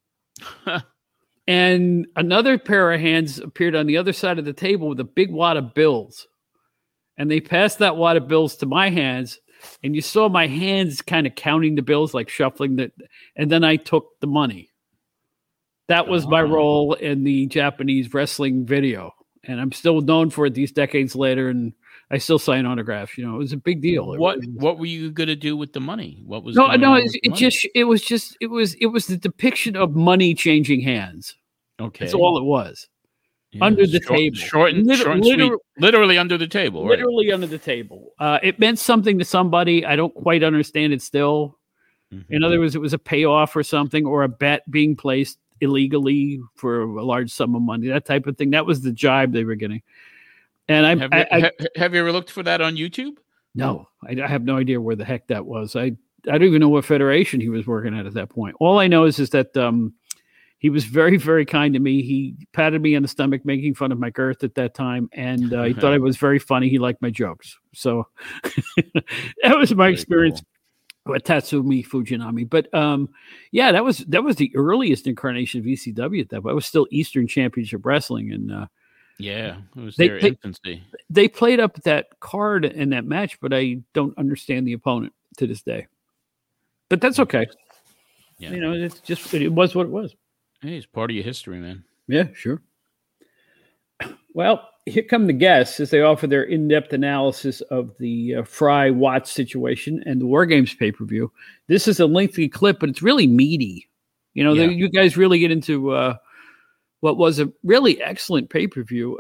And another pair of hands appeared on the other side of the table with a big wad of bills. And they passed that wad of bills to my hands. And you saw my hands kind of counting the bills, like shuffling it. And then I took the money. That was my role in the Japanese wrestling video. And I'm still known for it these decades later. And I still sign autographs. It was a big deal. What were you going to do with the money? What was no? It was the depiction of money changing hands. Okay, that's all it was. Yeah, under the table, short and sweet. Literally under the table. Right? Literally under the table. It meant something to somebody. I don't quite understand it still. Mm-hmm. In other words, it was a payoff or something, or a bet being placed illegally for a large sum of money. That type of thing. That was the jibe they were getting. And have you ever looked for that on YouTube? No, I have no idea where the heck that was. I don't even know what federation he was working at that point. All I know is that he was very, very kind to me. He patted me on the stomach, making fun of my girth at that time, and he thought I was very funny. He liked my jokes, so that was my experience with Tatsumi Fujinami. But yeah, that was the earliest incarnation of ECW at that point. I was still Eastern Championship Wrestling, and yeah, it was their infancy. They played up that card in that match, but I don't understand the opponent to this day. But that's okay. Yeah. It was what it was. Hey, it's part of your history, man. Yeah, sure. Well, here come the guests as they offer their in-depth analysis of the Fry Watts situation and the War Games pay-per-view. This is a lengthy clip, but it's really meaty. You guys really get into what was a really excellent pay-per-view.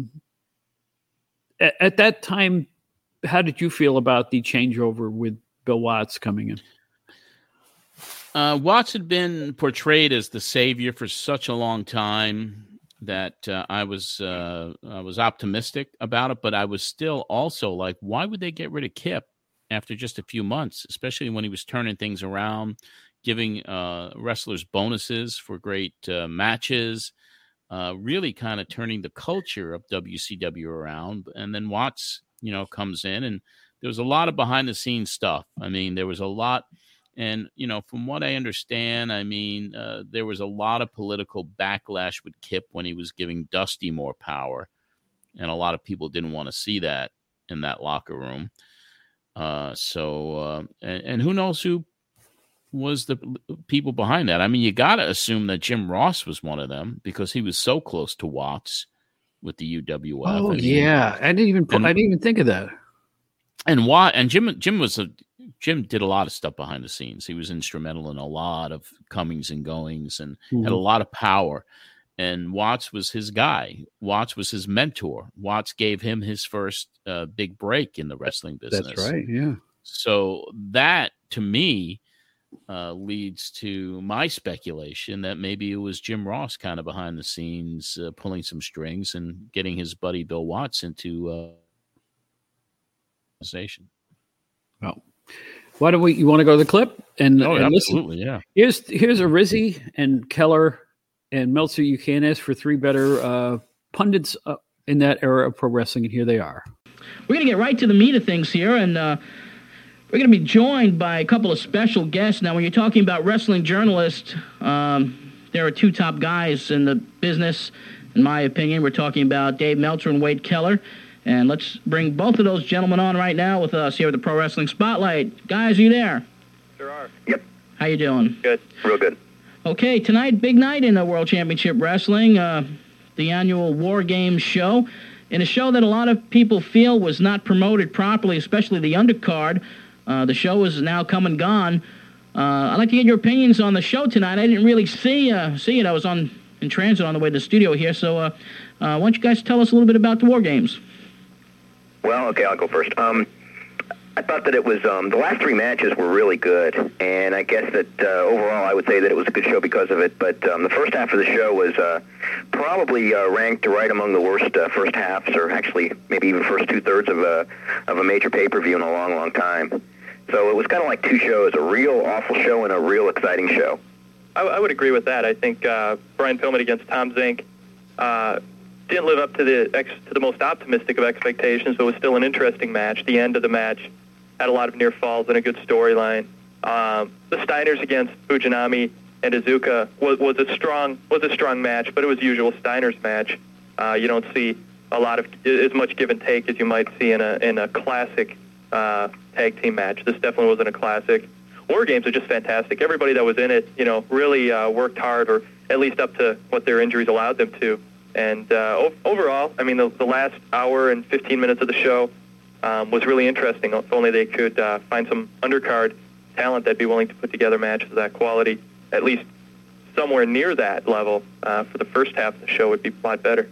At that time, how did you feel about the changeover with Bill Watts coming in? Watts had been portrayed as the savior for such a long time that I was optimistic about it, but I was still also like, why would they get rid of Kip after just a few months, especially when he was turning things around, giving wrestlers bonuses for great matches, really kind of turning the culture of WCW around. And then Watts, comes in, and there was a lot of behind the scenes stuff. I mean, there was a lot. And, from what I understand, there was a lot of political backlash with Kip when he was giving Dusty more power. And a lot of people didn't want to see that in that locker room. And who knows who was the people behind that? I mean, you got to assume that Jim Ross was one of them because he was so close to Watts with the UWF. Oh, yeah. I didn't even think of that. And Jim did a lot of stuff behind the scenes. He was instrumental in a lot of comings and goings and had a lot of power. And Watts was his guy. Watts was his mentor. Watts gave him his first big break in the wrestling business. That's right, yeah. So that, to me, leads to my speculation that maybe it was Jim Ross kind of behind the scenes pulling some strings and getting his buddy Bill Watts into organization. Well, why don't you want to go to the clip and absolutely, listen? Yeah. Here's a Rizzy and Keller and Meltzer. You can't ask for three better pundits in that era of pro wrestling, and here they are. We're going to get right to the meat of things here, and we're going to be joined by a couple of special guests. Now, when you're talking about wrestling journalists, there are two top guys in the business, in my opinion. We're talking about Dave Meltzer and Wade Keller. And let's bring both of those gentlemen on right now with us here at the Pro Wrestling Spotlight. Guys, are you there? Sure are. Yep. How you doing? Good. Real good. Okay, tonight, big night in the World Championship Wrestling, the annual War Games show. In a show that a lot of people feel was not promoted properly, especially the undercard. The show is now come and gone. I'd like to get your opinions on the show tonight. I didn't really see it. I was in transit on the way to the studio here. So why don't you guys tell us a little bit about the War Games? Well, okay, I'll go first. I thought that it was, the last three matches were really good, and I guess that overall I would say that it was a good show because of it, but the first half of the show was probably ranked right among the worst first halves, or actually maybe even first two-thirds of a major pay-per-view in a long, long time. So it was kind of like two shows, a real awful show and a real exciting show. I would agree with that. I think Brian Pillman against Tom Zink didn't live up to the most optimistic of expectations, but was still an interesting match. The end of the match had a lot of near falls and a good storyline. The Steiners against Fujinami and Iizuka was a strong match, but it was the usual Steiners match. You don't see a lot of as much give and take as you might see in a classic tag team match. This definitely wasn't a classic. War Games are just fantastic. Everybody that was in it, really worked hard, or at least up to what their injuries allowed them to. And overall, I mean, the last hour and 15 minutes of the show was really interesting. If only they could find some undercard talent that'd be willing to put together matches of that quality, at least somewhere near that level for the first half of the show would be a lot better.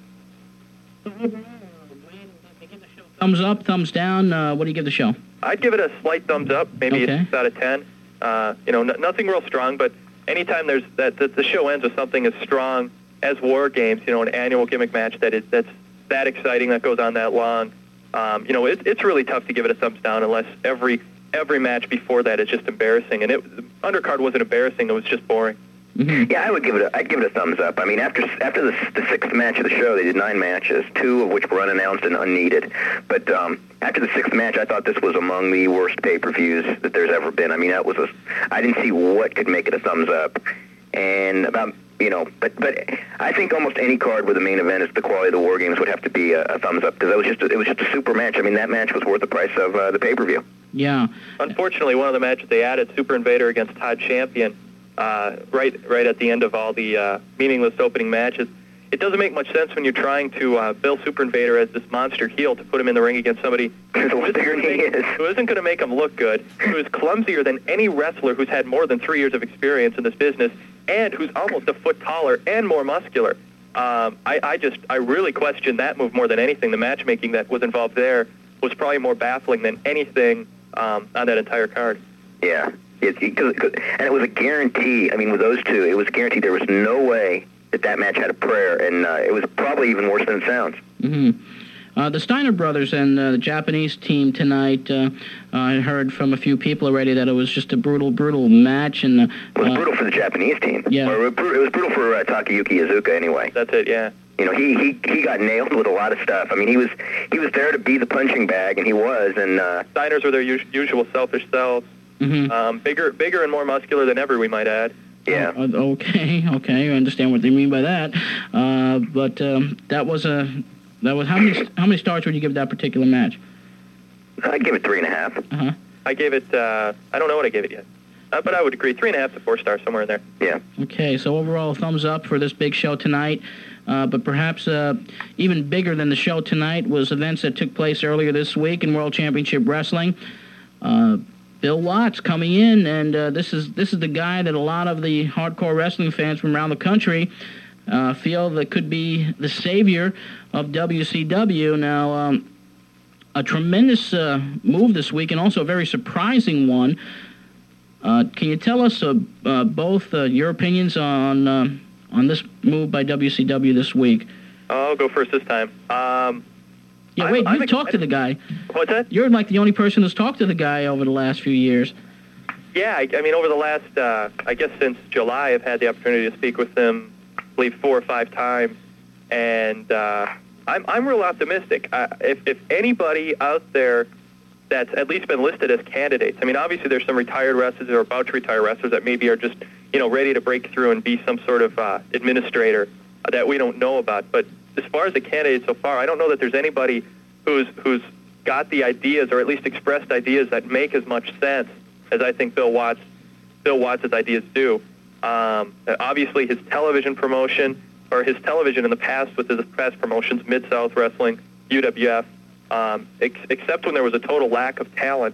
Thumbs up, thumbs down. What do you give the show? I'd give it a slight thumbs up, maybe Okay. a 6 out of 10. Nothing real strong, but anytime there's that the show ends with something as strong as War Games, an annual gimmick match that's that exciting, that goes on that long, it's really tough to give it a thumbs down unless every match before that is just embarrassing. And the undercard wasn't embarrassing; it was just boring. Mm-hmm. Yeah, I'd give it a thumbs up. I mean, after the sixth match of the show, they did 9 matches, 2 of which were unannounced and unneeded. But after the 6th match, I thought this was among the worst pay-per-views that there's ever been. I mean, I didn't see what could make it a thumbs up. And but I think almost any card with a main event is the quality of the War Games would have to be a thumbs up, because it was just a super match. I mean, that match was worth the price of the pay-per-view. Yeah. Unfortunately, one of the matches they added, Super Invader against Todd Champion, right at the end of all the meaningless opening matches. It doesn't make much sense when you're trying to bill Super Invader as this monster heel to put him in the ring against somebody who isn't going to make him look good, who is clumsier than any wrestler who's had more than 3 years of experience in this business, and who's almost a foot taller and more muscular. I really question that move more than anything. The matchmaking that was involved there was probably more baffling than anything on that entire card. Yeah. And it was a guarantee. I mean, with those two, it was guaranteed. There was no way that match had a prayer, and it was probably even worse than it sounds. Mm-hmm. The Steiner brothers and the Japanese team tonight, I heard from a few people already that it was just a brutal match. And it was brutal for the Japanese team. Yeah. Or it was brutal for Takayuki Iizuka anyway. That's it, yeah. He got nailed with a lot of stuff. I mean, he was there to be the punching bag, and he was. And Steiners were their usual selfish selves. Mm-hmm. Bigger and more muscular than ever, we might add. Yeah. Okay. I understand what they mean by that. But that was how many stars would you give that particular match? I'd give it 3.5. Uh-huh. I gave it. I don't know what I gave it yet, but I would agree 3.5 to 4 stars, somewhere in there. Yeah. Okay. So overall, thumbs up for this big show tonight. But perhaps even bigger than the show tonight was events that took place earlier this week in World Championship Wrestling. Bill Watts coming in, and this is the guy that a lot of the hardcore wrestling fans from around the country feel that could be the savior of WCW. Now, a tremendous move this week, and also a very surprising one. Can you tell us both your opinions on this move by WCW this week? I'll go first this time. Yeah, wait, you've talked to the guy. What's that? You're like the only person who's talked to the guy over the last few years. Yeah, I mean, over the last, I guess since July, I've had the opportunity to speak with him, I believe, 4 or 5 times, and I'm real optimistic. If anybody out there that's at least been listed as candidates, I mean, obviously there's some retired wrestlers or about to retire wrestlers that maybe are just, ready to break through and be some sort of administrator that we don't know about, but as far as the candidates so far, I don't know that there's anybody who's got the ideas, or at least expressed ideas, that make as much sense as I think Bill Watts' ideas do. Obviously, his television promotion, or his television in the past with his past promotions, Mid-South Wrestling, UWF, except when there was a total lack of talent,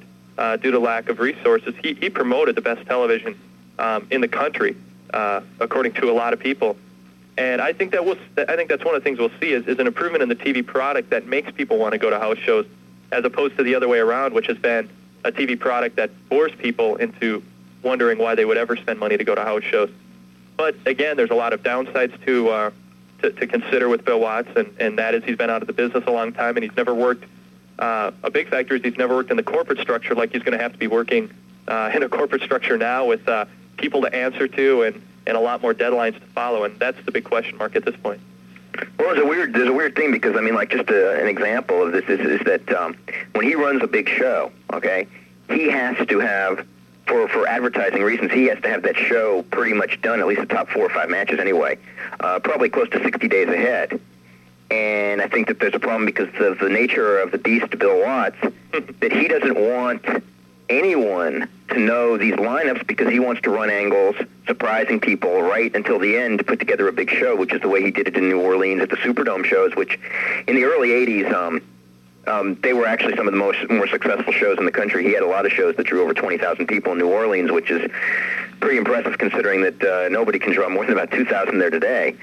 due to lack of resources, he promoted the best television in the country, according to a lot of people. And I think that's one of the things we'll see is an improvement in the TV product that makes people want to go to house shows, as opposed to the other way around, which has been a TV product that bores people into wondering why they would ever spend money to go to house shows. But again, there's a lot of downsides to consider with Bill Watts, and that is he's been out of the business a long time, and he's never worked. A big factor is he's never worked in the corporate structure like he's going to have to be working in a corporate structure now with people to answer to and a lot more deadlines to follow, and that's the big question mark at this point. Well, there's a weird thing because, I mean, like just an example of this is that when he runs a big show, okay, he has to have, for advertising reasons, he has to have that show pretty much done, at least the top 4 or 5 matches anyway, probably close to 60 days ahead. And I think that there's a problem because of the nature of the beast, Bill Watts, that he doesn't want anyone to know these lineups because he wants to run angles, surprising people right until the end to put together a big show, which is the way he did it in New Orleans at the Superdome shows, which in the early 80s, they were actually some of the more successful shows in the country. He had a lot of shows that drew over 20,000 people in New Orleans, which is pretty impressive considering that nobody can draw more than about 2,000 there today.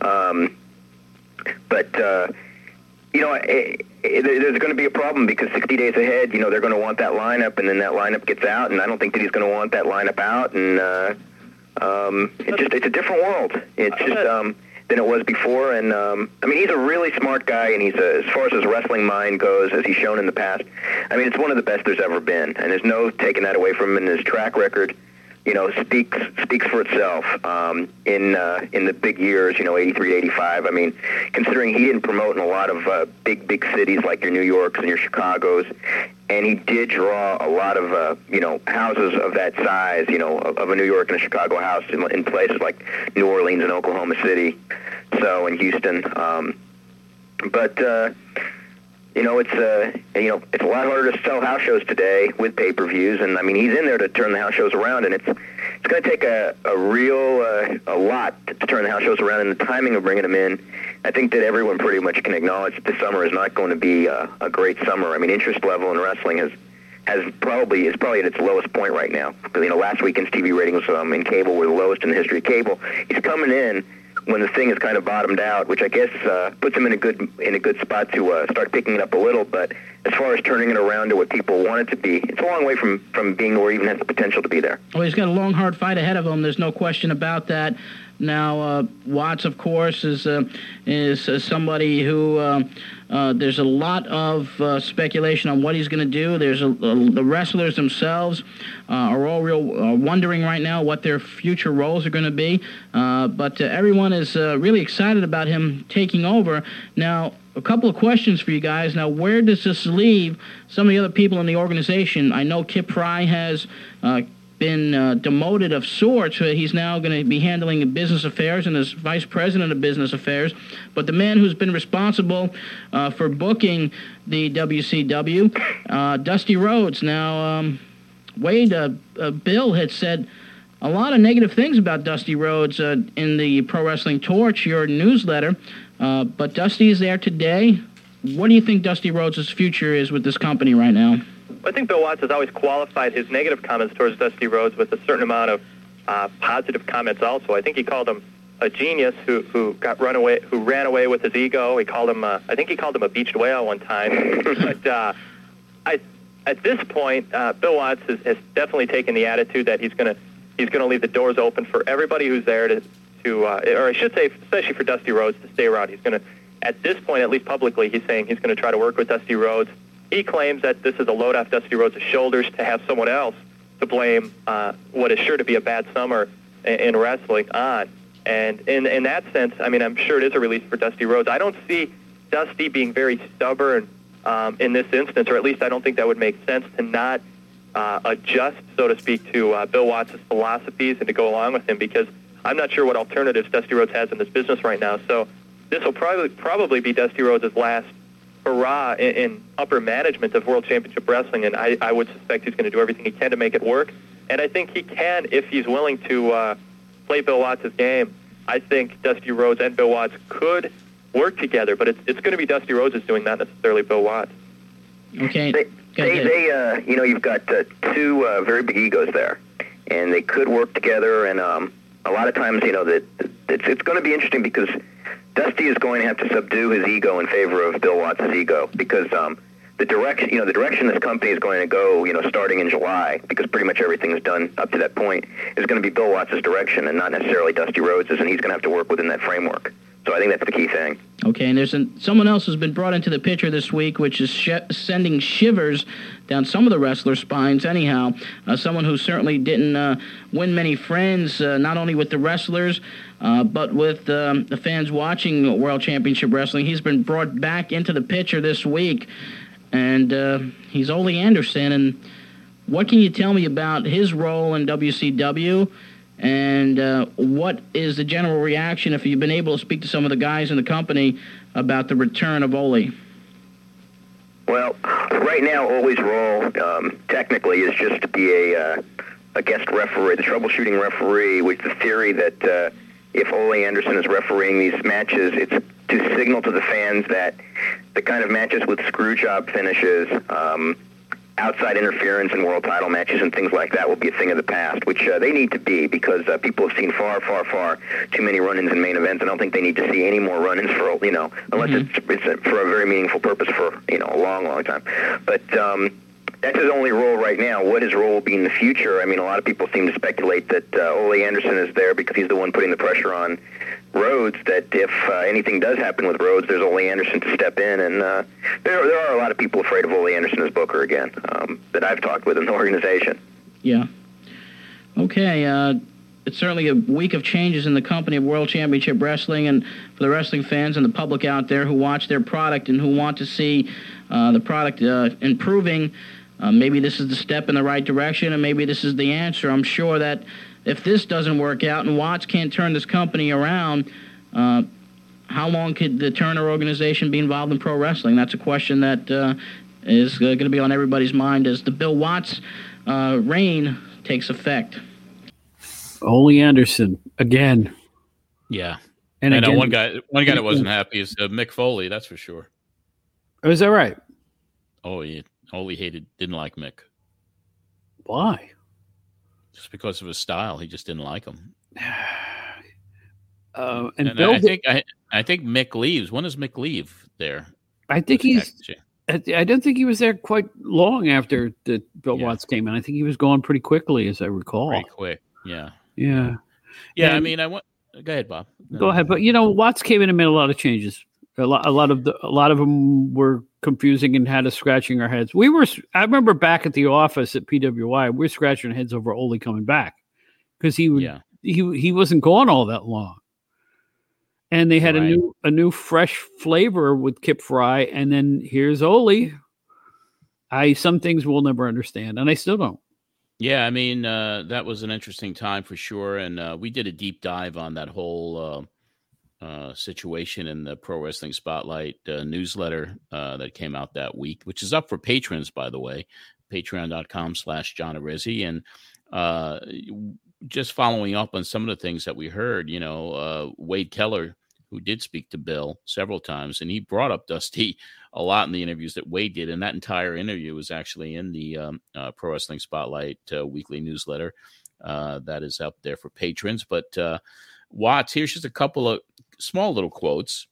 But there's going to be a problem because 60 days ahead, they're going to want that lineup, and then that lineup gets out, and I don't think that he's going to want that lineup out, and it's a different world. It's just than it was before, and I mean, he's a really smart guy, and he's as far as his wrestling mind goes, as he's shown in the past, I mean, it's one of the best there's ever been, and there's no taking that away from him, and his track record speaks for itself in the big years, 83 to 85. I mean, considering he didn't promote in a lot of big cities like your New Yorks and your Chicagos, and he did draw a lot of houses of that size, of a New York and a Chicago house in places like New Orleans and Oklahoma City, so in Houston. It's a lot harder to sell house shows today with pay-per-views, and I mean, he's in there to turn the house shows around, and it's going to take a lot to turn the house shows around, and the timing of bringing them in. I think that everyone pretty much can acknowledge that this summer is not going to be a great summer. I mean, interest level in wrestling is probably at its lowest point right now. Last weekend's TV ratings in cable were the lowest in the history of cable. He's coming in when the thing is kind of bottomed out, which I guess puts him in a good spot to start picking it up a little. But as far as turning it around to what people want it to be, it's a long way from being where it even has the potential to be there. Well, he's got a long, hard fight ahead of him. There's no question about that. Now, Watts, of course, is somebody who there's a lot of speculation on what he's going to do. There's the wrestlers themselves are all wondering right now what their future roles are going to be. But everyone is really excited about him taking over. Now, a couple of questions for you guys. Now, where does this leave some of the other people in the organization? I know Kip Frey has been demoted of sorts. He's now going to be handling business affairs and is vice president of business affairs. But the man who's been responsible for booking the WCW, Dusty Rhodes. Now, Wade, Bill had said a lot of negative things about Dusty Rhodes in the Pro Wrestling Torch, your newsletter. But Dusty is there today. What do you think Dusty Rhodes' future is with this company right now? I think Bill Watts has always qualified his negative comments towards Dusty Rhodes with a certain amount of positive comments also. I think he called him a genius who ran away with his ego. He called him, I think he called him a beached whale one time. But at this point, Bill Watts has definitely taken the attitude that he's going to leave the doors open for everybody who's there to or I should say, especially for Dusty Rhodes to stay around. He's going to, at this point, at least publicly, he's saying he's going to try to work with Dusty Rhodes. He claims that this is a load off Dusty Rhodes' shoulders to have someone else to blame what is sure to be a bad summer in wrestling on. And in that sense, I mean, I'm sure it is a relief for Dusty Rhodes. I don't see Dusty being very stubborn in this instance, or at least I don't think that would make sense to not adjust, so to speak, to Bill Watts' philosophies and to go along with him, because I'm not sure what alternatives Dusty Rhodes has in this business right now. So this will probably be Dusty Rhodes' last hurrah in upper management of World Championship Wrestling, and I would suspect he's going to do everything he can to make it work. And I think he can if he's willing to play Bill Watts' game. I think Dusty Rhodes and Bill Watts could work together, but it's going to be Dusty Rhodes is doing that, not necessarily Bill Watts. Okay. You've got two very big egos there, and they could work together. And a lot of times, that it's going to be interesting because Dusty is going to have to subdue his ego in favor of Bill Watts' ego because the direction this company is going to go, starting in July, because pretty much everything is done up to that point, is going to be Bill Watts' direction and not necessarily Dusty Rhodes's, and he's going to have to work within that framework. So I think that's the key thing. Okay, and there's someone else who's been brought into the picture this week, which is sending shivers down some of the wrestlers' spines anyhow. Someone who certainly didn't win many friends, not only with the wrestlers, but with the fans watching World Championship Wrestling. He's been brought back into the picture this week, and he's Ole Anderson. And what can you tell me about his role in WCW? And what is the general reaction, if you've been able to speak to some of the guys in the company, about the return of Ole? Well, right now, Ole's role, technically, is just to be a guest referee, the troubleshooting referee, with the theory that if Ole Anderson is refereeing these matches, it's to signal to the fans that the kind of matches with screw job finishes, outside interference in world title matches and things like that will be a thing of the past, which they need to be because people have seen far, far, far too many run-ins in main events. I don't think they need to see any more run-ins for, unless it's for a very meaningful purpose for, a long, long time. But that's his only role right now. What his role will be in the future, I mean, a lot of people seem to speculate that Ole Anderson is there because he's the one putting the pressure on Rhodes, that if anything does happen with Rhodes, there's Ole Anderson to step in, and there are a lot of people afraid of Ole Anderson as Booker again that I've talked with in the organization. Yeah. Okay, it's certainly a week of changes in the company of World Championship Wrestling, and for the wrestling fans and the public out there who watch their product and who want to see the product improving, maybe this is the step in the right direction, and maybe this is the answer. I'm sure that if this doesn't work out and Watts can't turn this company around, how long could the Turner organization be involved in pro wrestling? That's a question that is going to be on everybody's mind as the Bill Watts reign takes effect. Ole Anderson again. Yeah, and I again, know one guy that wasn't happy is Mick Foley. That's for sure. Oh, is that right? Oh, yeah. Ole didn't like Mick. Why? Just because of his style, he just didn't like him. And Bill, I think Mick leaves. When does Mick leave there? I think I don't think he was there quite long after the Bill Watts came in. I think he was gone pretty quickly, as I recall. Pretty quick, yeah. Yeah. And, I mean, go ahead, Bob. Go ahead, but Watts came in and made a lot of changes. A lot of them were confusing and had us scratching our heads. I remember back at the office at PWI, we were scratching our heads over Ole coming back because he wasn't gone all that long. And they had a new fresh flavor with Kip Fry, and then here's Ole. Some things we'll never understand, and I still don't. Yeah, I mean, that was an interesting time for sure, and we did a deep dive on that whole situation in the Pro Wrestling Spotlight newsletter that came out that week, which is up for patrons, by the way, patreon.com/John Arezzi. And just following up on some of the things that we heard, Wade Keller, who did speak to Bill several times, and he brought up Dusty a lot in the interviews that Wade did. And that entire interview was actually in the Pro Wrestling Spotlight weekly newsletter that is up there for patrons. But Watts, here's just a couple of small little quotes.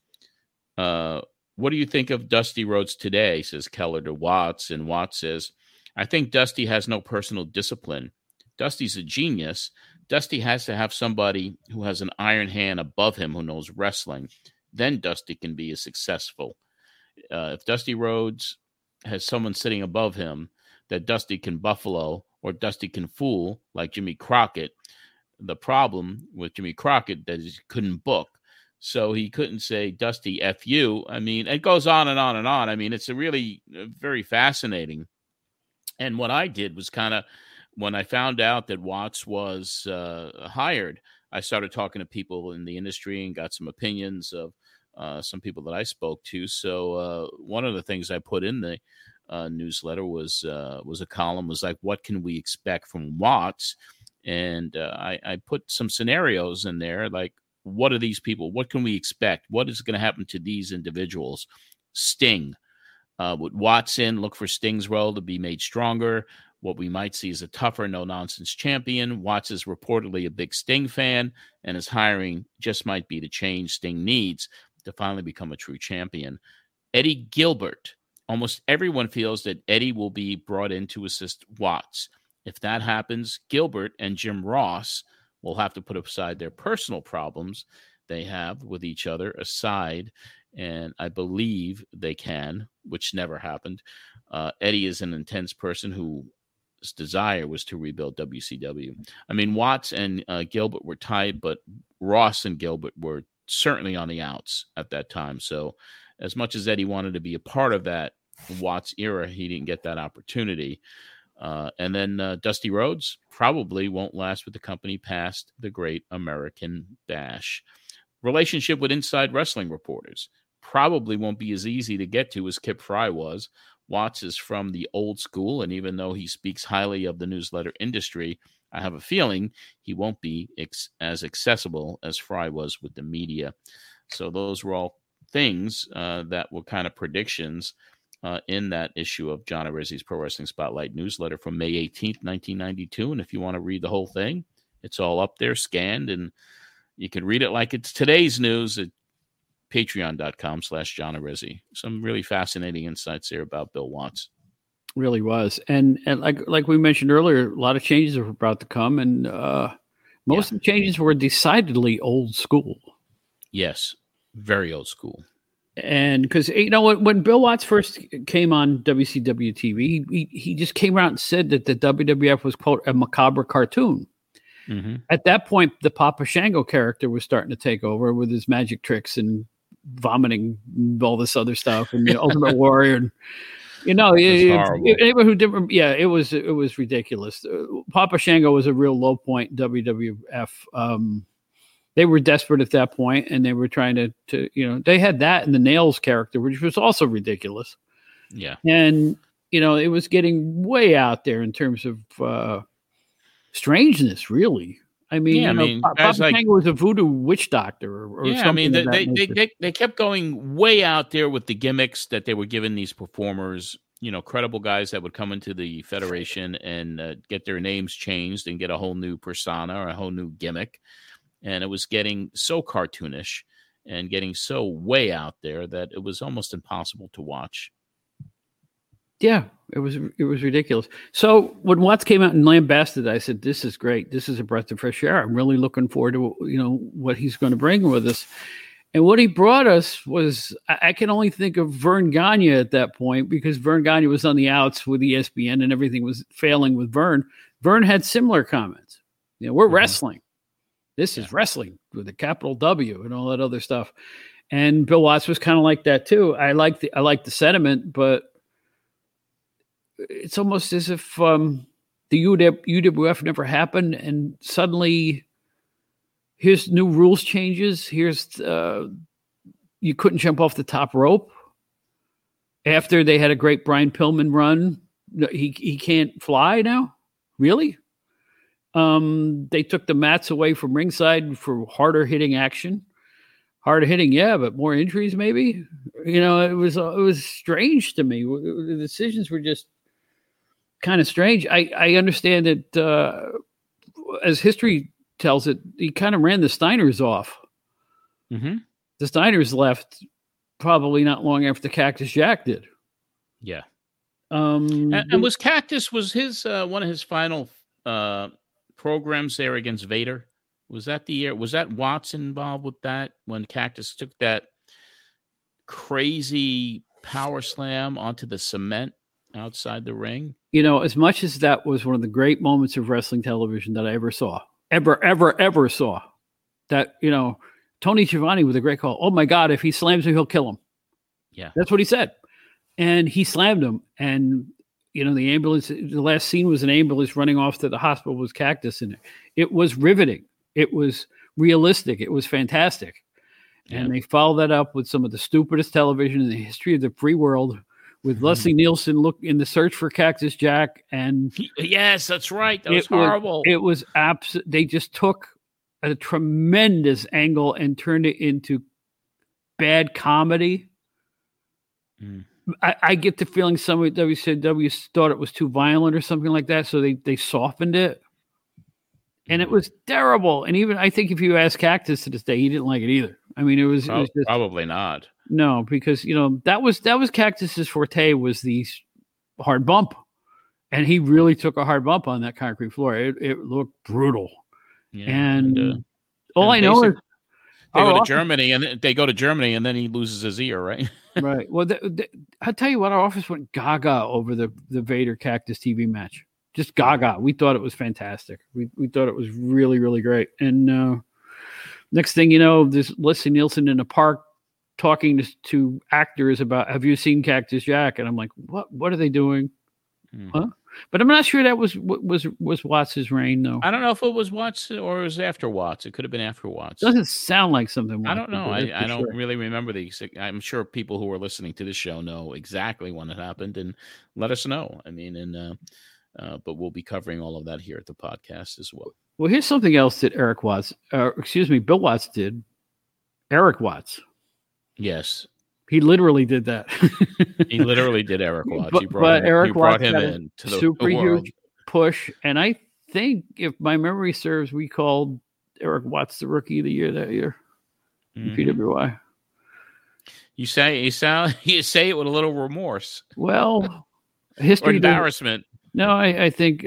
What do you think of Dusty Rhodes today, says Keller to Watts. And Watts says, I think Dusty has no personal discipline. Dusty's a genius. Dusty has to have somebody who has an iron hand above him who knows wrestling. Then Dusty can be as successful. If Dusty Rhodes has someone sitting above him that Dusty can buffalo or Dusty can fool, like Jimmy Crockett, the problem with Jimmy Crockett that he couldn't book. So he couldn't say, Dusty, F you. I mean, it goes on and on and on. I mean, it's a really very fascinating. And what I did was kind of, when I found out that Watts was hired, I started talking to people in the industry and got some opinions of some people that I spoke to. So one of the things I put in the newsletter was a column, was like, what can we expect from Watts? And I put some scenarios in there, like, what are these people? What can we expect? What is going to happen to these individuals? Sting, With Watson, look for Sting's role to be made stronger. What we might see is a tougher, no-nonsense champion. Watts is reportedly a big Sting fan, and his hiring just might be the change Sting needs to finally become a true champion. Eddie Gilbert. Almost everyone feels that Eddie will be brought in to assist Watts. If that happens, Gilbert and Jim Ross will have to put aside their personal problems they have with each other aside, and I believe they can, which never happened. Eddie is an intense person whose desire was to rebuild WCW. I mean, Watts and Gilbert were tied, but Ross and Gilbert were certainly on the outs at that time. So as much as Eddie wanted to be a part of that Watts era, he didn't get that opportunity. And then Dusty Rhodes probably won't last with the company past the Great American Bash. Relationship with inside wrestling reporters probably won't be as easy to get to as Kip Fry was. Watts is from the old school, and even though he speaks highly of the newsletter industry, I have a feeling he won't be as accessible as Fry was with the media. So those were all things that were kind of predictions in that issue of John Arezzi's Pro Wrestling Spotlight newsletter from May 18th, 1992. And if you want to read the whole thing, it's all up there scanned, and you can read it like it's today's news at patreon.com/John Arezzi. Some really fascinating insights there about Bill Watts. Really was. And like we mentioned earlier, a lot of changes are about to come, and most of the changes were decidedly old school. Yes, very old school. And because, when Bill Watts first came on WCW TV, he just came out and said that the WWF was, quote, a macabre cartoon. Mm-hmm. At that point, the Papa Shango character was starting to take over with his magic tricks and vomiting and all this other stuff, and the Ultimate Warrior. And, it was ridiculous. Papa Shango was a real low point in WWF. They were desperate at that point, and they were trying to they had that and the Nails character, which was also ridiculous. Yeah. And, it was getting way out there in terms of strangeness, really. I mean, Papa Shango was a voodoo witch doctor or something. They kept going way out there with the gimmicks that they were giving these performers, credible guys that would come into the Federation and get their names changed and get a whole new persona or a whole new gimmick. And it was getting so cartoonish and getting so way out there that it was almost impossible to watch. Yeah, it was ridiculous. So when Watts came out and lambasted, I said, "This is great. This is a breath of fresh air. I'm really looking forward to what he's going to bring with us." And what he brought us was, I can only think of Vern Gagne at that point, because Vern Gagne was on the outs with ESPN and everything was failing with Vern. Vern had similar comments. We're wrestling. This is wrestling with a capital W and all that other stuff. And Bill Watts was kind of like that too. I like the sentiment, but it's almost as if the UWF never happened, and suddenly here's new rules changes. Here's you couldn't jump off the top rope after they had a great Brian Pillman run. He can't fly now, really. They took the mats away from ringside for harder hitting action. Harder hitting, yeah, but more injuries maybe. It was strange to me. The decisions were just kind of strange. I understand that as history tells it, he kind of ran the Steiners off. Mm-hmm. The Steiners left probably not long after Cactus Jack did. Yeah. And was Cactus, was his one of his final programs there against Vader? Was that the year? Was that Watts involved with that when Cactus took that crazy power slam onto the cement outside the ring? As much as that was one of the great moments of wrestling television that I ever saw, ever saw, that, Tony Schiavone with a great call. Oh my God, if he slams him, he'll kill him. Yeah. That's what he said. And he slammed him. And, the ambulance, the last scene was an ambulance running off to the hospital with Cactus in it. It was riveting. It was realistic. It was fantastic. Yeah. And they followed that up with some of the stupidest television in the history of the free world, with Leslie Nielsen in the search for Cactus Jack. And yes, that's right. That was horrible. It was they just took a tremendous angle and turned it into bad comedy. I get the feeling some of WCW thought it was too violent or something like that, so they softened it. And it was terrible. And even I think if you ask Cactus to this day, he didn't like it either. I mean, it was just, probably not. No, because that was Cactus's forte, was the hard bump, and he really took a hard bump on that concrete floor. It looked brutal. Yeah, and all I know is they go to Germany, and then he loses his ear, right? Right. Well, I'll tell you what, our office went gaga over the Vader Cactus TV match. Just gaga. We thought it was fantastic. We thought it was really, really great. And next thing you know, there's Leslie Nielsen in a park talking to actors about, have you seen Cactus Jack? And I'm like, what are they doing? Huh? But I'm not sure that was Watts' reign, though. I don't know if it was Watts or it was after Watts. It could have been after Watts. Doesn't sound like something. I don't know. I don't really remember I'm sure people who are listening to this show know exactly when it happened, and let us know. I mean, but we'll be covering all of that here at the podcast as well. Well, here's something else that Bill Watts did. Eric Watts. Yes. He literally did that. He literally did Eric Watts. Eric Watts brought him in to the super world. Huge push. And I think, if my memory serves, we called Eric Watts the Rookie of the Year that year in PWI. You say it with a little remorse. Well, history or embarrassment. No, I think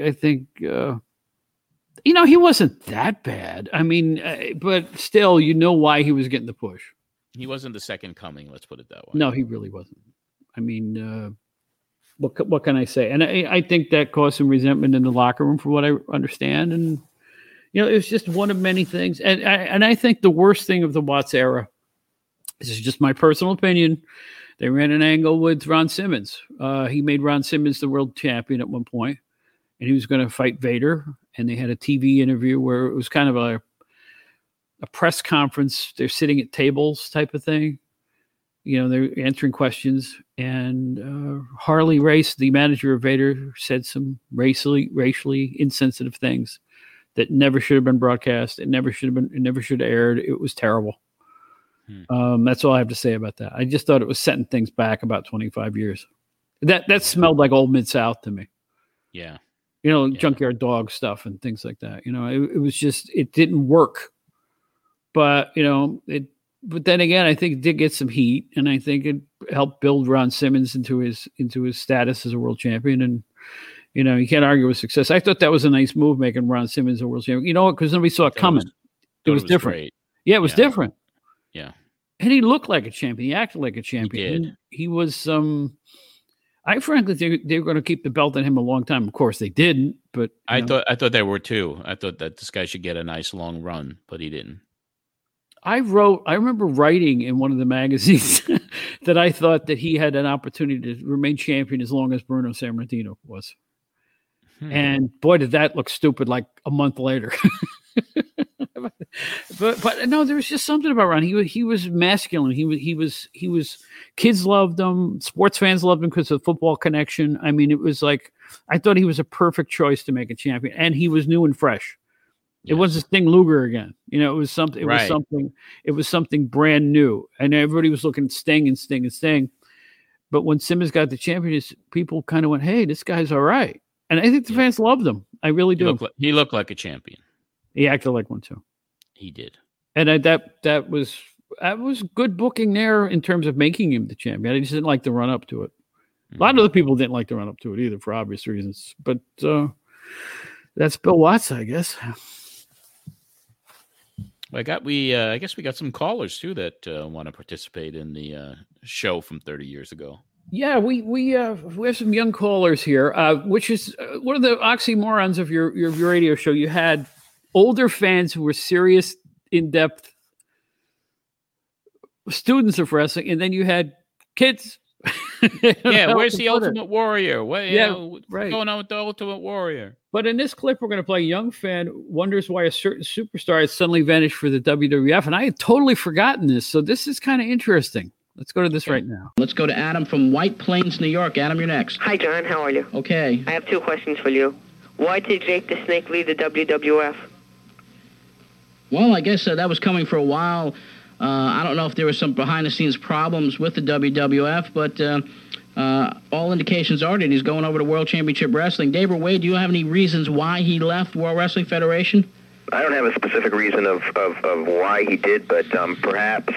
he wasn't that bad. I mean, but still, why he was getting the push. He wasn't the second coming. Let's put it that way. No, he really wasn't. I mean, what can I say? And I think that caused some resentment in the locker room, from what I understand. And it was just one of many things. And I think the worst thing of the Watts era, this is just my personal opinion, they ran an angle with Ron Simmons. He made Ron Simmons the world champion at one point, and he was going to fight Vader. And they had a TV interview where it was kind of a press conference. They're sitting at tables type of thing. They're answering questions. And Harley Race, the manager of Vader, said some racially insensitive things that never should have been broadcast. It never should have aired. It was terrible. That's all I have to say about that. I just thought it was setting things back about 25 years. That smelled like old Mid-South to me. Yeah. Junkyard Dog stuff and things like that. It was just, it didn't work. But, but then again, I think it did get some heat, and I think it helped build Ron Simmons into his status as a world champion. And, you can't argue with success. I thought that was a nice move, making Ron Simmons a world champion. You know what? Because nobody saw it coming. It was different. Great. Yeah, it was different. Yeah. And he looked like a champion. He acted like a champion. He did. He was, I frankly think they were going to keep the belt on him a long time. Of course, they didn't, but I thought they were too. I thought that this guy should get a nice long run, but he didn't. I remember writing in one of the magazines that I thought that he had an opportunity to remain champion as long as Bruno Sammartino was. And boy, did that look stupid like a month later. but no, there was just something about Ron. He was masculine. He was kids loved him. Sports fans loved him because of the football connection. I mean, it was like, I thought he was a perfect choice to make a champion, and he was new and fresh. It wasn't Sting Luger again. It was something. It was something brand new, and everybody was looking at Sting and Sting and Sting. But when Simmons got the championship, people kind of went, "Hey, this guy's all right." And I think the fans loved him. I really do. He looked like a champion. He acted like one too. He did. And that was good booking there in terms of making him the champion. I just didn't like the run up to it. A lot of other people didn't like the run up to it either, for obvious reasons. But that's Bill Watts, I guess. I guess we got some callers too that want to participate in the show from 30 years ago. Yeah, we have some young callers here, which is one of the oxymorons of your radio show. You had older fans who were serious, in-depth students of wrestling, and then you had kids. Yeah, where's the Ultimate Warrior? What's right. going on with the Ultimate Warrior? But in this clip, we're going to play young fan wonders why a certain superstar has suddenly vanished for the WWF, and I had totally forgotten this, so this is kind of interesting. Let's go to this right now. Let's go to Adam from White Plains, New York. Adam, you're next. Hi, John. How are you? Okay. I have two questions for you. Why did Jake the Snake leave the WWF? Well, I guess that was coming for a while. I don't know if there were some behind-the-scenes problems with the WWF, but all indications are that he's going over to World Championship Wrestling. Dave or Wade, do you have any reasons why he left World Wrestling Federation? I don't have a specific reason of why he did, but perhaps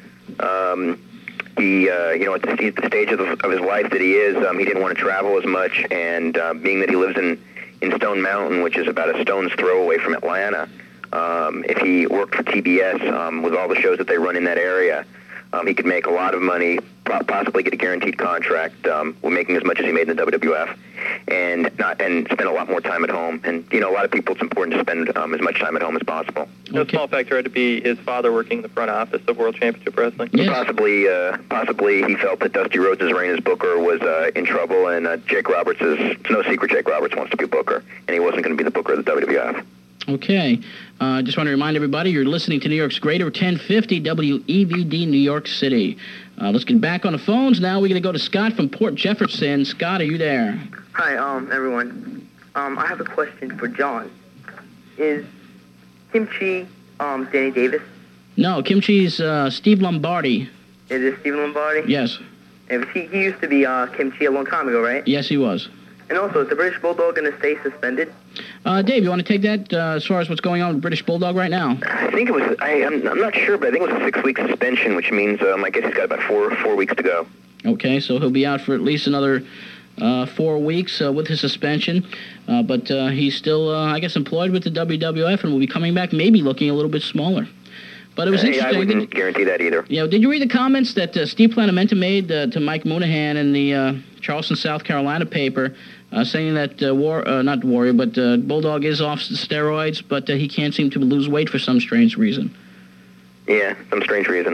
he, at the stage of his life that he is, he didn't want to travel as much, and being that he lives in Stone Mountain, which is about a stone's throw away from Atlanta, if he worked for TBS with all the shows that they run in that area, he could make a lot of money, possibly get a guaranteed contract, making as much as he made in the WWF, and spend a lot more time at home. And a lot of people, it's important to spend as much time at home as possible. No small factor had to be his father working in the front office of World Championship Wrestling. Yes. Possibly he felt that Dusty Rhodes' reign as Booker was in trouble, and Jake Roberts it's no secret Jake Roberts wants to be Booker, and he wasn't going to be the Booker of the WWF. Okay. Just want to remind everybody you're listening to New York's Greater 1050 WEVD New York City. Let's get back on the phones now. We're going to go to Scott from Port Jefferson. Scott, are you there? Hi, everyone. I have a question for John. Is Kimchi Danny Davis? No, Kimchi's Steve Lombardi. Is it Steve Lombardi? Yes. He used to be Kimchi a long time ago, right? Yes, he was. And also, is the British Bulldog going to stay suspended? Dave, you want to take that as far as what's going on with British Bulldog right now? I think it was, I'm not sure, but I think it was a 6-week suspension, which means I guess he's got about four weeks to go. Okay, so he'll be out for at least another 4 weeks with his suspension. But he's still, I guess, employed with the WWF and will be coming back, maybe looking a little bit smaller. But it was interesting. I wouldn't guarantee that either. Did you read the comments that Steve Planamenta made to Mike Moonaghan in the Charleston, South Carolina paper, saying that not Warrior, but Bulldog is off steroids, but he can't seem to lose weight for some strange reason? Yeah, some strange reason.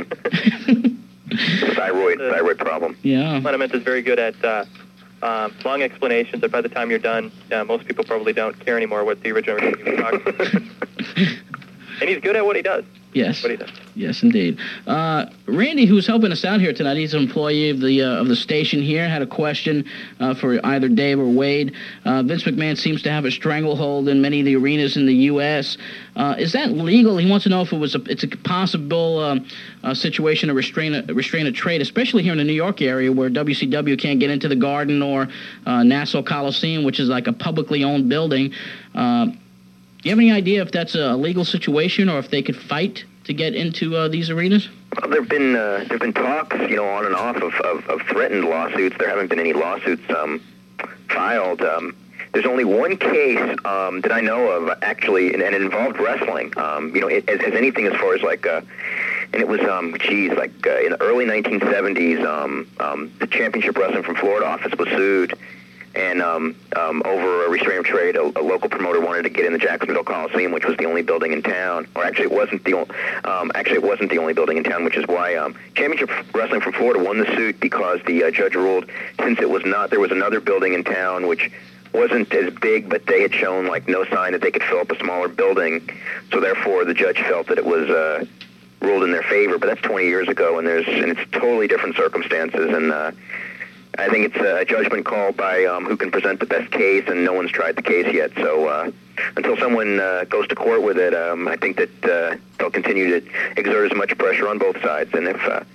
Thyroid problem. Yeah. Planamenta's very good at long explanations, and by the time you're done, most people probably don't care anymore what the original reason he was talking about. And he's good at what he does. Yes. Yes, indeed. Randy, who's helping us out here tonight, he's an employee of the station here, had a question for either Dave or Wade. Vince McMahon seems to have a stranglehold in many of the arenas in the U.S. Is that legal? He wants to know if it's a possible situation to restrain a trade, especially here in the New York area where WCW can't get into the Garden or Nassau Coliseum, which is like a publicly owned building. Do you have any idea if that's a legal situation or if they could fight to get into these arenas? Well, there've been talks, on and off of threatened lawsuits. There haven't been any lawsuits filed. There's only one case that I know of, actually, and it involved wrestling. As anything as far as and it was in the early 1970s, the Championship Wrestling from Florida office was sued. And over a restraint of trade, a local promoter wanted to get in the Jacksonville Coliseum, which was the only building in town. Or actually, it wasn't the only building in town, which is why Championship Wrestling from Florida won the suit, because the judge ruled, since there was another building in town which wasn't as big, but they had shown no sign that they could fill up a smaller building. So therefore, the judge felt that it was ruled in their favor. But that's 20 years ago, and it's totally different circumstances. And I think it's a judgment call by who can present the best case, and no one's tried the case yet. So until someone goes to court with it, I think that they'll continue to exert as much pressure on both sides. And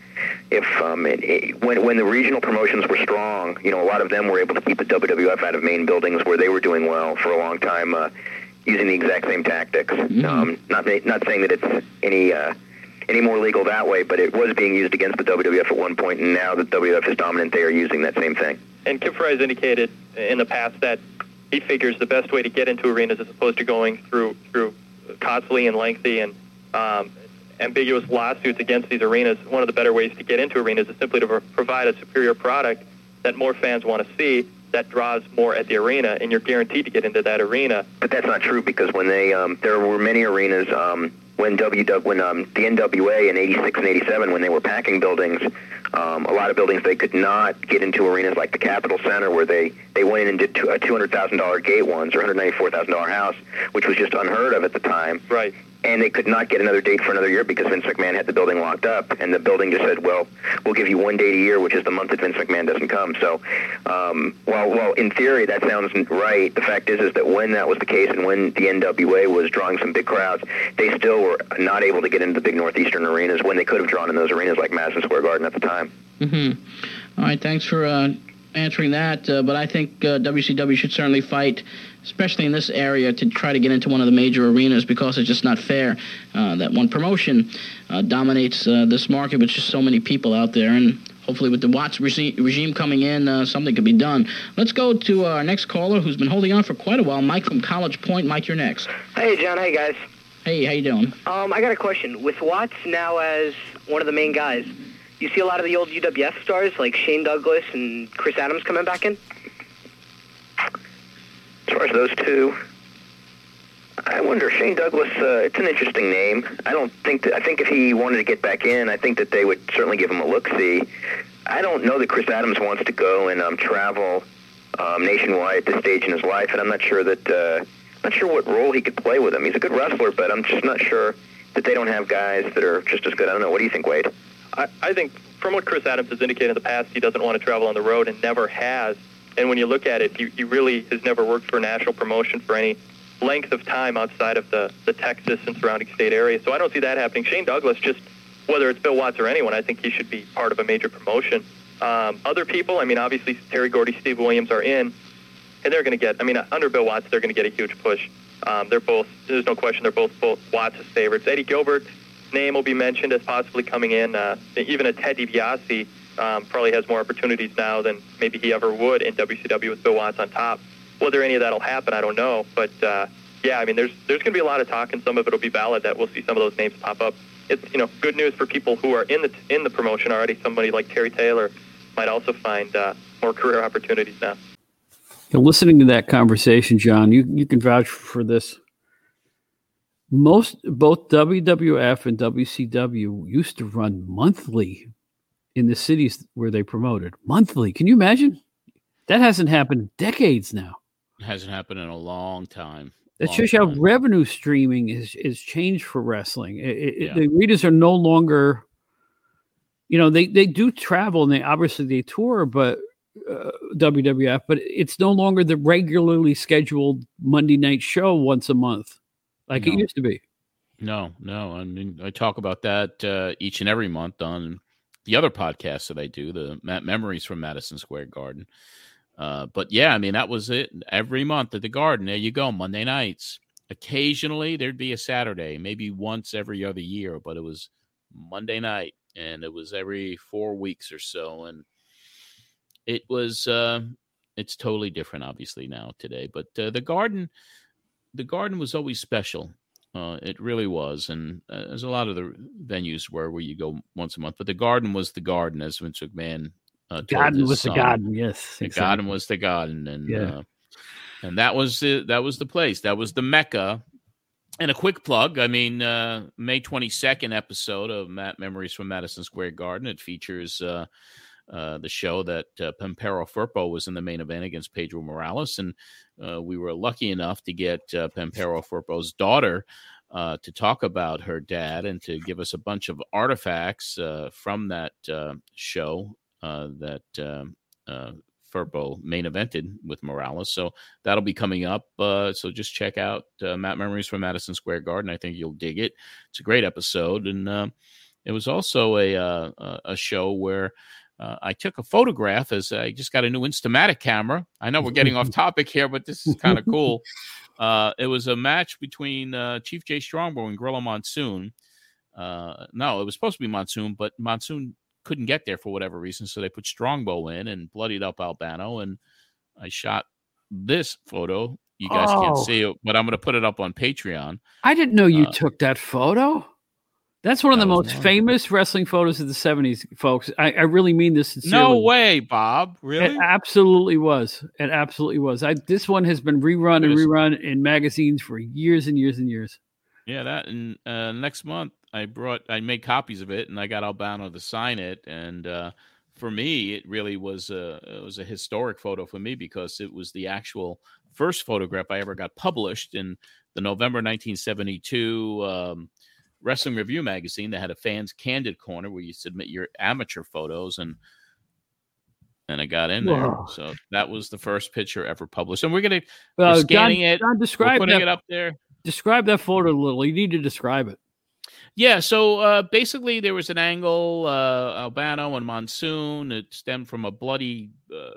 when the regional promotions were strong, a lot of them were able to keep the WWF out of main buildings where they were doing well for a long time, using the exact same tactics. Mm-hmm. Not saying that it's any more legal that way, but it was being used against the WWF at one point, and now that WWF is dominant, they are using that same thing. And Kip Frey has indicated in the past that he figures the best way to get into arenas, as opposed to going through costly and lengthy and ambiguous lawsuits against these arenas, one of the better ways to get into arenas is simply to provide a superior product that more fans want to see, that draws more at the arena, and you're guaranteed to get into that arena. But that's not true, because when there were many arenas when the NWA in 86 and 87, when they were packing buildings, a lot of buildings they could not get into arenas like the Capitol Center, where they went in and did $200,000 gate ones, or $194,000 house, which was just unheard of at the time. Right. And they could not get another date for another year because Vince McMahon had the building locked up, and the building just said, well, we'll give you one date a year, which is the month that Vince McMahon doesn't come. So while in theory that sounds right, the fact is that when that was the case and when the NWA was drawing some big crowds, they still were not able to get into the big northeastern arenas when they could have drawn in those arenas like Madison Square Garden at the time. Mm-hmm. All right, thanks for answering that, but I think WCW should certainly fight, especially in this area, to try to get into one of the major arenas, because it's just not fair that one promotion dominates this market with just so many people out there. And hopefully with the Watts regime coming in, something could be done. Let's go to our next caller, who's been holding on for quite a while, Mike from College Point. Mike, you're next. Hey, John. Hey, guys. Hey, how you doing? I got a question. With Watts now as one of the main guys, you see a lot of the old UWF stars like Shane Douglas and Chris Adams coming back in? As far as those two, I wonder, Shane Douglas, it's an interesting name. I think if he wanted to get back in, I think that they would certainly give him a look-see. I don't know that Chris Adams wants to go and travel nationwide at this stage in his life, and I'm not sure what role he could play with him. He's a good wrestler, but I'm just not sure that they don't have guys that are just as good. I don't know. What do you think, Wade? I think from what Chris Adams has indicated in the past, he doesn't want to travel on the road and never has. And when you look at it, he really has never worked for a national promotion for any length of time outside of the Texas and surrounding state area. So I don't see that happening. Shane Douglas, just whether it's Bill Watts or anyone, I think he should be part of a major promotion. Other people, I mean, obviously Terry Gordy, Steve Williams are in, and they're going to get, I mean, under Bill Watts, they're going to get a huge push. They're both, there's no question, they're both Watts' favorites. Eddie Gilbert's name will be mentioned as possibly coming in. Even a Ted DiBiase probably has more opportunities now than maybe he ever would in WCW with Bill Watts on top. Whether any of that will happen, I don't know. But, yeah, I mean, there's going to be a lot of talk, and some of it will be valid that we'll see some of those names pop up. It's, good news for people who are in the promotion already. Somebody like Terry Taylor might also find more career opportunities now. Listening to that conversation, John, you can vouch for this. Both WWF and WCW used to run monthly in the cities where they promoted. Monthly. Can you imagine? That hasn't happened in decades now. It hasn't happened in a long time. That shows you how revenue streaming is changed for wrestling. The arenas are no longer, they do travel and they tour, but WWF, but it's no longer the regularly scheduled Monday night show once a month like it used to be. No. I mean, I talk about that each and every month on the other podcasts that I do, the Memories from Madison Square Garden. But yeah, I mean, that was it. Every month at the Garden, there you go, Monday nights. Occasionally there'd be a Saturday, maybe once every other year, but it was Monday night, and it was every 4 weeks or so. And it was, it's totally different, obviously, now today. But the Garden was always special. It really was. And there's a lot of the venues where you go once a month, but the Garden was the Garden, as Vince McMahon Garden was the Garden, yes. The Garden was the Garden, and that was the place. That was the Mecca. And a quick plug, I mean, May 22nd episode of Memories from Madison Square Garden. It features the show that Pampero Firpo was in the main event against Pedro Morales, and we were lucky enough to get Pampero Firpo's daughter to talk about her dad and to give us a bunch of artifacts from that show that Firpo main evented with Morales. So that'll be coming up. So just check out Memories from Madison Square Garden. I think you'll dig it. It's a great episode. And it was also a show where I took a photograph, as I just got a new Instamatic camera. I know we're getting off topic here, but this is kind of cool. It was a match between Chief Jay Strongbow and Gorilla Monsoon. No, it was supposed to be Monsoon, but Monsoon couldn't get there for whatever reason, so they put Strongbow in and bloodied up Albano, and I shot this photo. You guys can't see it, but I'm going to put it up on Patreon. I didn't know you took that photo. That's one of the most famous wrestling photos of the 70s, folks. I really mean this sincerely. No way, Bob. Really? It absolutely was. This one has been rerun in magazines for years and years and years. Yeah, that. And next month, I made copies of it, and I got Albano to sign it. And for me, it really was a historic photo for me, because it was the actual first photograph I ever got published in the November 1972 Wrestling Review magazine. That had a fans candid corner where you submit your amateur photos, and I got in there. Whoa. So that was the first picture ever published. And we're going to scanning it. John, we're putting it up there. Describe that photo a little. You need to describe it. Yeah, so basically there was an angle, Albano and Monsoon. It stemmed from a bloody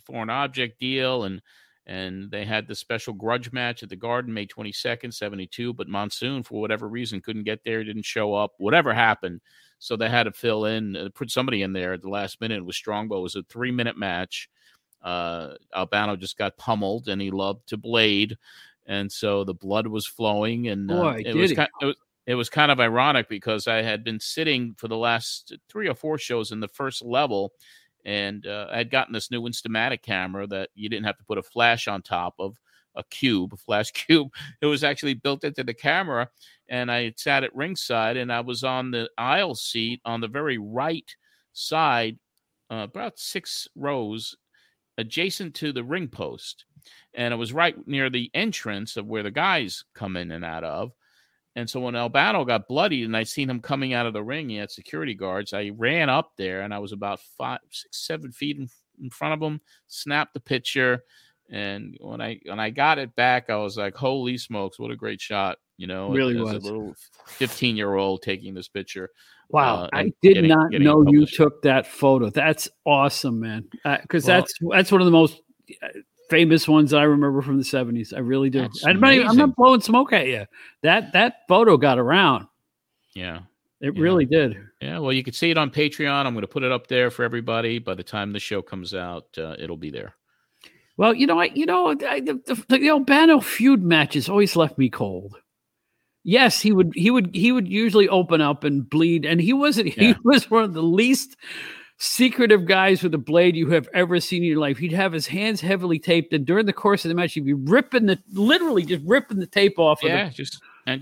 foreign object deal, and they had the special grudge match at the Garden, May 22nd, 72. But Monsoon, for whatever reason, couldn't get there, didn't show up, whatever happened. So they had to fill in, put somebody in there at the last minute. It was Strongbow. It was a 3-minute match. Albano just got pummeled, and he loved to blade. And so the blood was flowing. And it was kind of ironic because I had been sitting for the last 3 or 4 shows in the first level. And I had gotten this new Instamatic camera that you didn't have to put a flash on top of, a flash cube. It was actually built into the camera. And I sat at ringside, and I was on the aisle seat on the very right side, about 6 rows adjacent to the ring post. And it was right near the entrance of where the guys come in and out of. And so when Albano got bloodied and I seen him coming out of the ring, he had security guards. I ran up there, and I was about 5, 6, 7 feet in front of him, snapped the picture. And when I got it back, I was like, holy smokes, what a great shot. You know, really as a little 15-year-old taking this picture. Wow. I did not know you took that photo. That's awesome, man. Because that's one of the most famous ones I remember from the 70s. I really do. I'm not blowing smoke at you. That photo got around. Yeah. It really did. Yeah. Well, you can see it on Patreon. I'm going to put it up there for everybody. By the time the show comes out, it'll be there. Well, the Albano feud matches always left me cold. Yes, he would usually open up and bleed, and he was one of the least secretive guys with a blade you have ever seen in your life. He'd have his hands heavily taped, and during the course of the match, he'd be literally just ripping the tape off. Yeah, just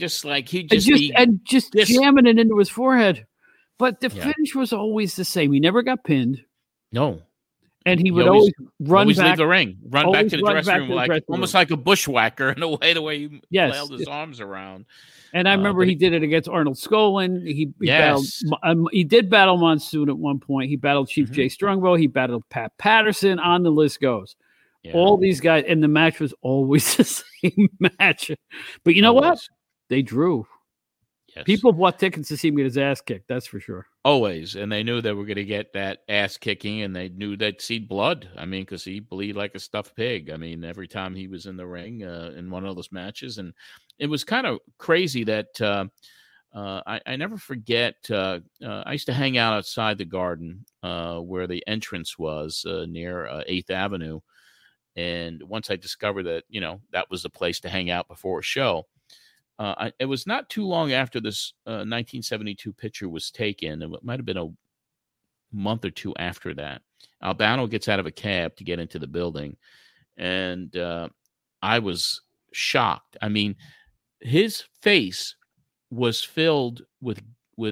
jamming it into his forehead. But the finish was always the same. He never got pinned. No. And he would always leave the ring, run back to the dressing room, almost like a bushwhacker in a way, the way he flailed his arms around. And I remember he did it against Arnold Skolin. He did battle Monsoon at one point. He battled Chief Jay Strongbow. He battled Pat Patterson. On the list goes. Yeah. All these guys, and the match was always the same match. But you know what? They drew. Yes. People bought tickets to see him get his ass kicked. That's for sure. Always. And they knew they were going to get that ass kicking, and they knew they'd see blood. I mean, because he bleed like a stuffed pig. I mean, every time he was in the ring in one of those matches. And it was kind of crazy that I never forget. I used to hang out outside the Garden where the entrance was near 8th Avenue. And once I discovered that, that was the place to hang out before a show. It was not too long after this 1972 picture was taken. It might have been a month or two after that. Albano gets out of a cab to get into the building, and I was shocked. I mean, his face was filled with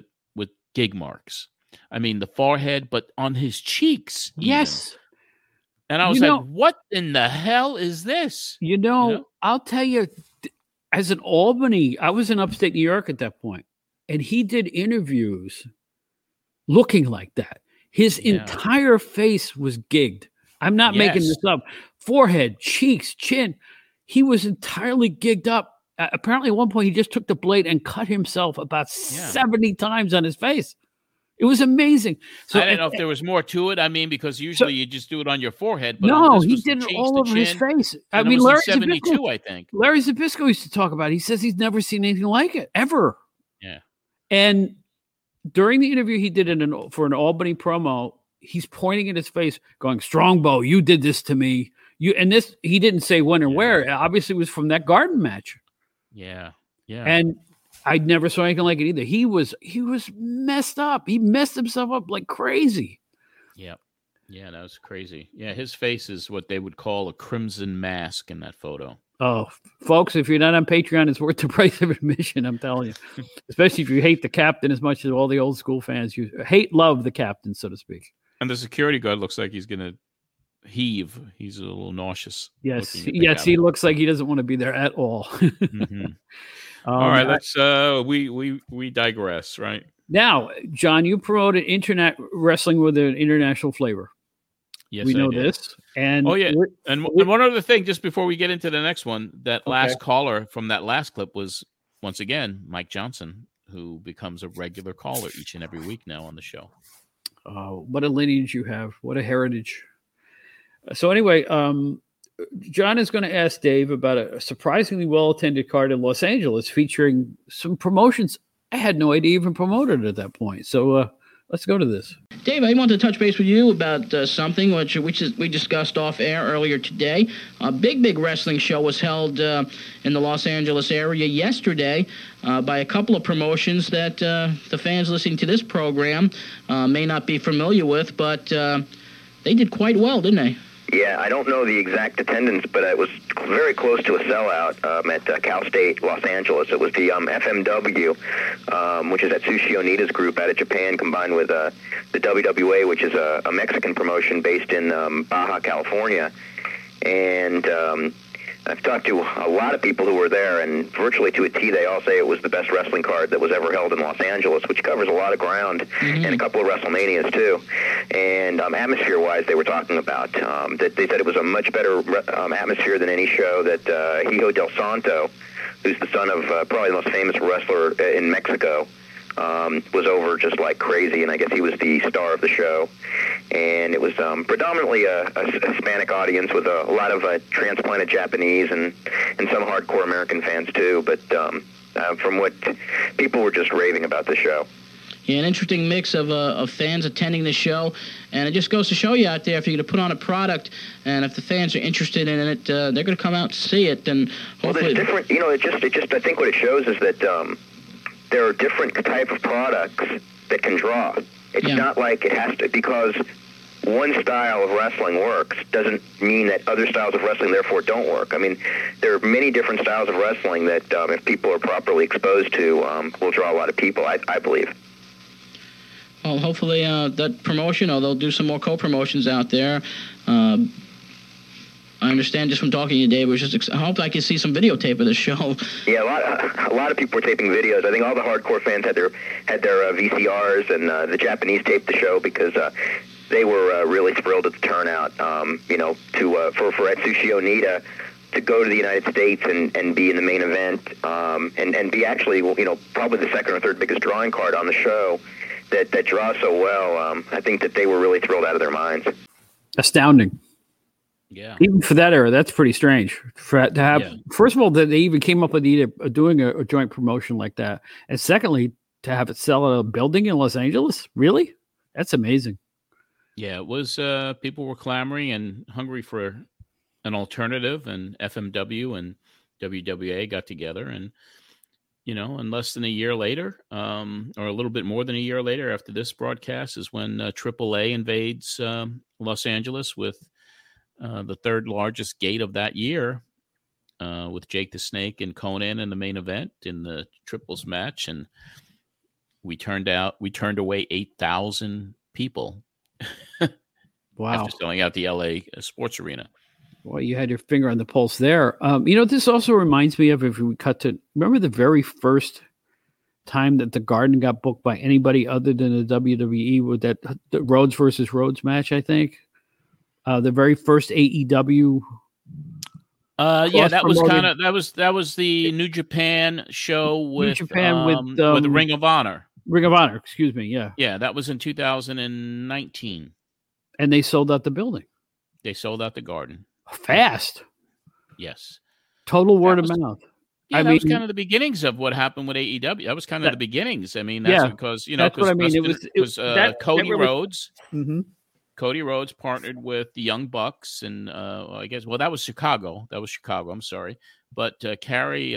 gig marks. I mean, the forehead, but on his cheeks. Yes. Even. And I was like, what in the hell is this? I'll tell you. As in Albany, I was in upstate New York at that point, and he did interviews looking like that. His entire face was gigged. I'm not making this up. Forehead, cheeks, chin. He was entirely gigged up. Apparently, at one point, he just took the blade and cut himself about 70 times on his face. It was amazing. So I don't know if there was more to it. I mean, because usually you just do it on your forehead. But no, he did it all over his face. I mean, Larry 72, I think. Larry Zbyszko used to talk about it. He says he's never seen anything like it, ever. Yeah. And during the interview he did for an Albany promo, he's pointing at his face, going, Strongbow, you did this to me. He didn't say when or where. It obviously was from that Garden match. Yeah. Yeah. And I never saw anything like it either. He was messed up. He messed himself up like crazy. Yeah. Yeah, that was crazy. Yeah, his face is what they would call a crimson mask in that photo. Oh, folks, if you're not on Patreon, it's worth the price of admission, I'm telling you. Especially if you hate the captain as much as all the old school fans. You love the captain, so to speak. And the security guard looks like he's going to heave. He's a little nauseous. Yes, he looks like he doesn't want to be there at all. Mm-hmm. All right, let's we digress, right? Now, John, you promoted internet wrestling with an international flavor. Yes, we know this. And and one other thing, just before we get into the next one, that last caller from that last clip was once again Mike Johnson, who becomes a regular caller each and every week now on the show. Oh, what a lineage you have! What a heritage! So anyway, John is going to ask Dave about a surprisingly well-attended card in Los Angeles featuring some promotions I had no idea even promoted at that point. So let's go to this. Dave, I want to touch base with you about something which we discussed off air earlier today. A big wrestling show was held in the Los Angeles area yesterday by a couple of promotions that the fans listening to this program may not be familiar with, but they did quite well, didn't they? Yeah, I don't know the exact attendance, but it was very close to a sellout at Cal State, Los Angeles. It was the FMW, which is Atsushi Onita's group out of Japan, combined with the WWA, which is a Mexican promotion based in Baja, California. And I've talked to a lot of people who were there, and virtually to a T, they all say it was the best wrestling card that was ever held in Los Angeles, which covers a lot of ground, and a couple of WrestleManias, too. And atmosphere-wise, they were talking about that they said it was a much better atmosphere than any show that Hijo del Santo, who's the son of probably the most famous wrestler in Mexico, was over just like crazy, and I guess he was the star of the show. And it was predominantly a Hispanic audience with a lot of transplanted Japanese and some hardcore American fans too. But from what people were just raving about the show. Yeah, an interesting mix of fans attending the show, and it just goes to show you out there, if you're going to put on a product, and if the fans are interested in it, they're going to come out to see it. And hopefully, well, there's different. It just I think what it shows is that there are different type of products that can draw. It's not like it has to, because one style of wrestling works doesn't mean that other styles of wrestling therefore don't work. I mean, there are many different styles of wrestling that if people are properly exposed to, will draw a lot of people, I believe. Well, hopefully that promotion, or they'll do some more co-promotions out there. I understand just from talking to you, Dave, I hope I can see some videotape of the show. Yeah, a lot of people were taping videos. I think all the hardcore fans had their VCRs, and the Japanese taped the show because they were really thrilled at the turnout. For Atsushi Onita to go to the United States and be in the main event, and be actually, probably the second or third biggest drawing card on the show that draws so well. I think that they were really thrilled out of their minds. Astounding. Yeah. Even for that era, that's pretty strange. To have, first of all, that they even came up with doing a joint promotion like that, and secondly, to have it sell at a building in Los Angeles. Really, that's amazing. Yeah, it was. People were clamoring and hungry for an alternative, and FMW and WWA got together, and and less than a year later, or a little bit more than a year later, after this broadcast, is when AAA invades Los Angeles with the third largest gate of that year, with Jake the Snake and Conan in the main event in the triples match, and we turned away 8,000 people. Wow! After selling out the LA Sports Arena. Well, you had your finger on the pulse there. This also reminds me of, if we cut to, remember the very first time that the Garden got booked by anybody other than the WWE with the Rhodes versus Rhodes match, I think. The very first AEW. That was the New Japan show with Ring of Honor. Ring of Honor, excuse me. Yeah. Yeah, that was in 2019. And they sold out the building. They sold out the Garden. Fast. Yes. Total word of mouth. Yeah, that was kind of the beginnings of what happened with AEW. That was kind of the beginnings. I mean, that's because, that's what I mean. It was Cody Rhodes. Mm-hmm. Cody Rhodes partnered with the Young Bucks, and that was Chicago. I'm sorry. But Carrie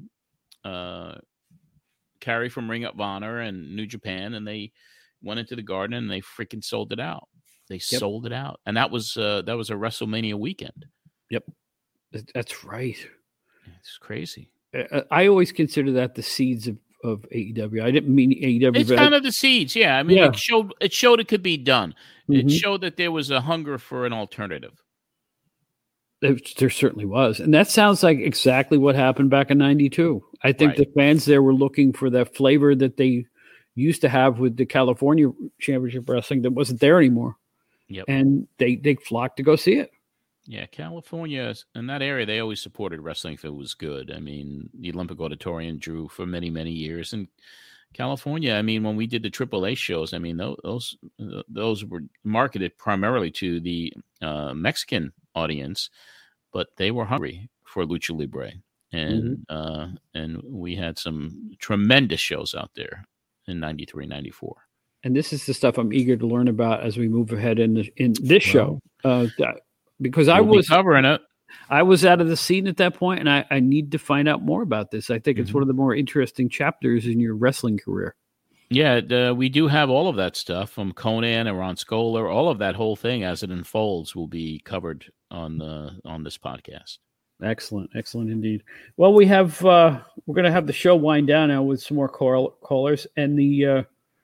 from Ring of Honor and New Japan, and they went into the Garden and they freaking sold it out. They sold it out, and that was a WrestleMania weekend. Yep, that's right. It's crazy. I always consider that the seeds of AEW. I didn't mean AEW. It's kind of the seeds, yeah. I mean, it showed it could be done. Mm-hmm. It showed that there was a hunger for an alternative. There certainly was, and that sounds like exactly what happened back in '92. I think the fans there were looking for that flavor that they used to have with the California Championship Wrestling that wasn't there anymore. Yep. And they flocked to go see it. Yeah, California, in that area, they always supported wrestling if it was good. I mean, the Olympic Auditorium drew for many, many years. And California, I mean, when we did the AAA shows, I mean, those were marketed primarily to the Mexican audience, but they were hungry for Lucha Libre. And and we had some tremendous shows out there in 93, 94. And this is the stuff I'm eager to learn about as we move ahead in this show, because I was covering it. I was out of the scene at that point, and I need to find out more about this. I think it's one of the more interesting chapters in your wrestling career. Yeah, we do have all of that stuff from Conan and Ron Scholar. All of that whole thing as it unfolds will be covered on this podcast. Excellent indeed. Well, we have we're going to have the show wind down now with some more callers, and the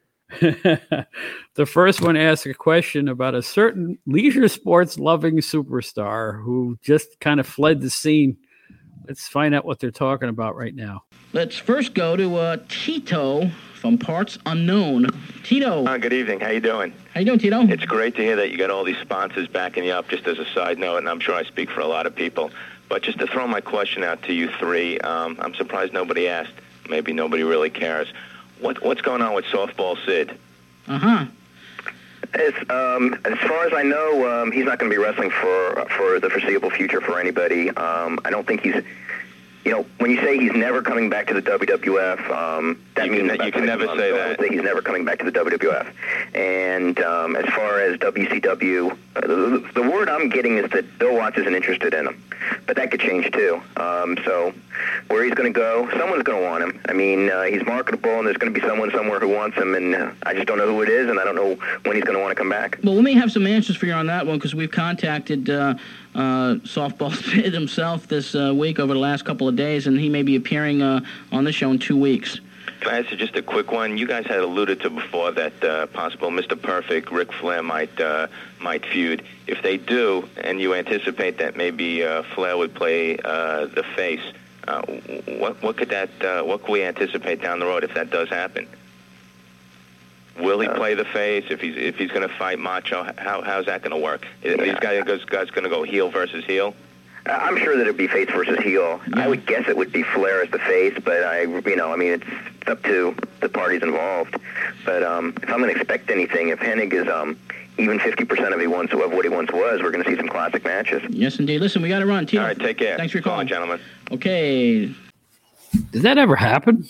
the first one asked a question about a certain leisure sports loving superstar who just kind of fled the scene. Let's find out what they're talking about right now. Let's first go to Tito from Parts Unknown. Tito. Good evening. How you doing? How you doing, Tito? It's great to hear that you got all these sponsors backing you up, just as a side note, and I'm sure I speak for a lot of people. But just to throw my question out to you three, I'm surprised nobody asked. Maybe nobody really cares. What's going on with Softball Sid? Uh-huh. As far as I know, he's not going to be wrestling for the foreseeable future for anybody. I don't think he's... You know, when you say he's never coming back to the WWF, that means you can never say that. He's never coming back to the WWF. And as far as WCW, the word I'm getting is that Bill Watts isn't interested in him. But that could change too. So where he's going to go, someone's going to want him. I mean, he's marketable, and there's going to be someone somewhere who wants him, and I just don't know who it is, and I don't know when he's going to want to come back. Well, we may have some answers for you on that one, because we've contacted Softball Sid himself this week over the last couple of days, and he may be appearing on the show in 2 weeks. Can I ask you just a quick one? You guys had alluded to before that possible Mr. Perfect, Ric Flair might feud. If they do, and you anticipate that maybe Flair would play the face, what could we anticipate down the road if that does happen? Will he play the face? If he's going to fight Macho, how's that going to work? Are these guys going to go heel versus heel? I'm sure that it'd be face versus heel. I would guess it would be Flair as the face, but it's up to the parties involved. But if I'm going to expect anything, if Hennig is even 50% of what he once was, we're going to see some classic matches. Yes, indeed. Listen, we got to run. Tito. All right, take care. Thanks for calling, gentlemen. Okay. Did that ever happen?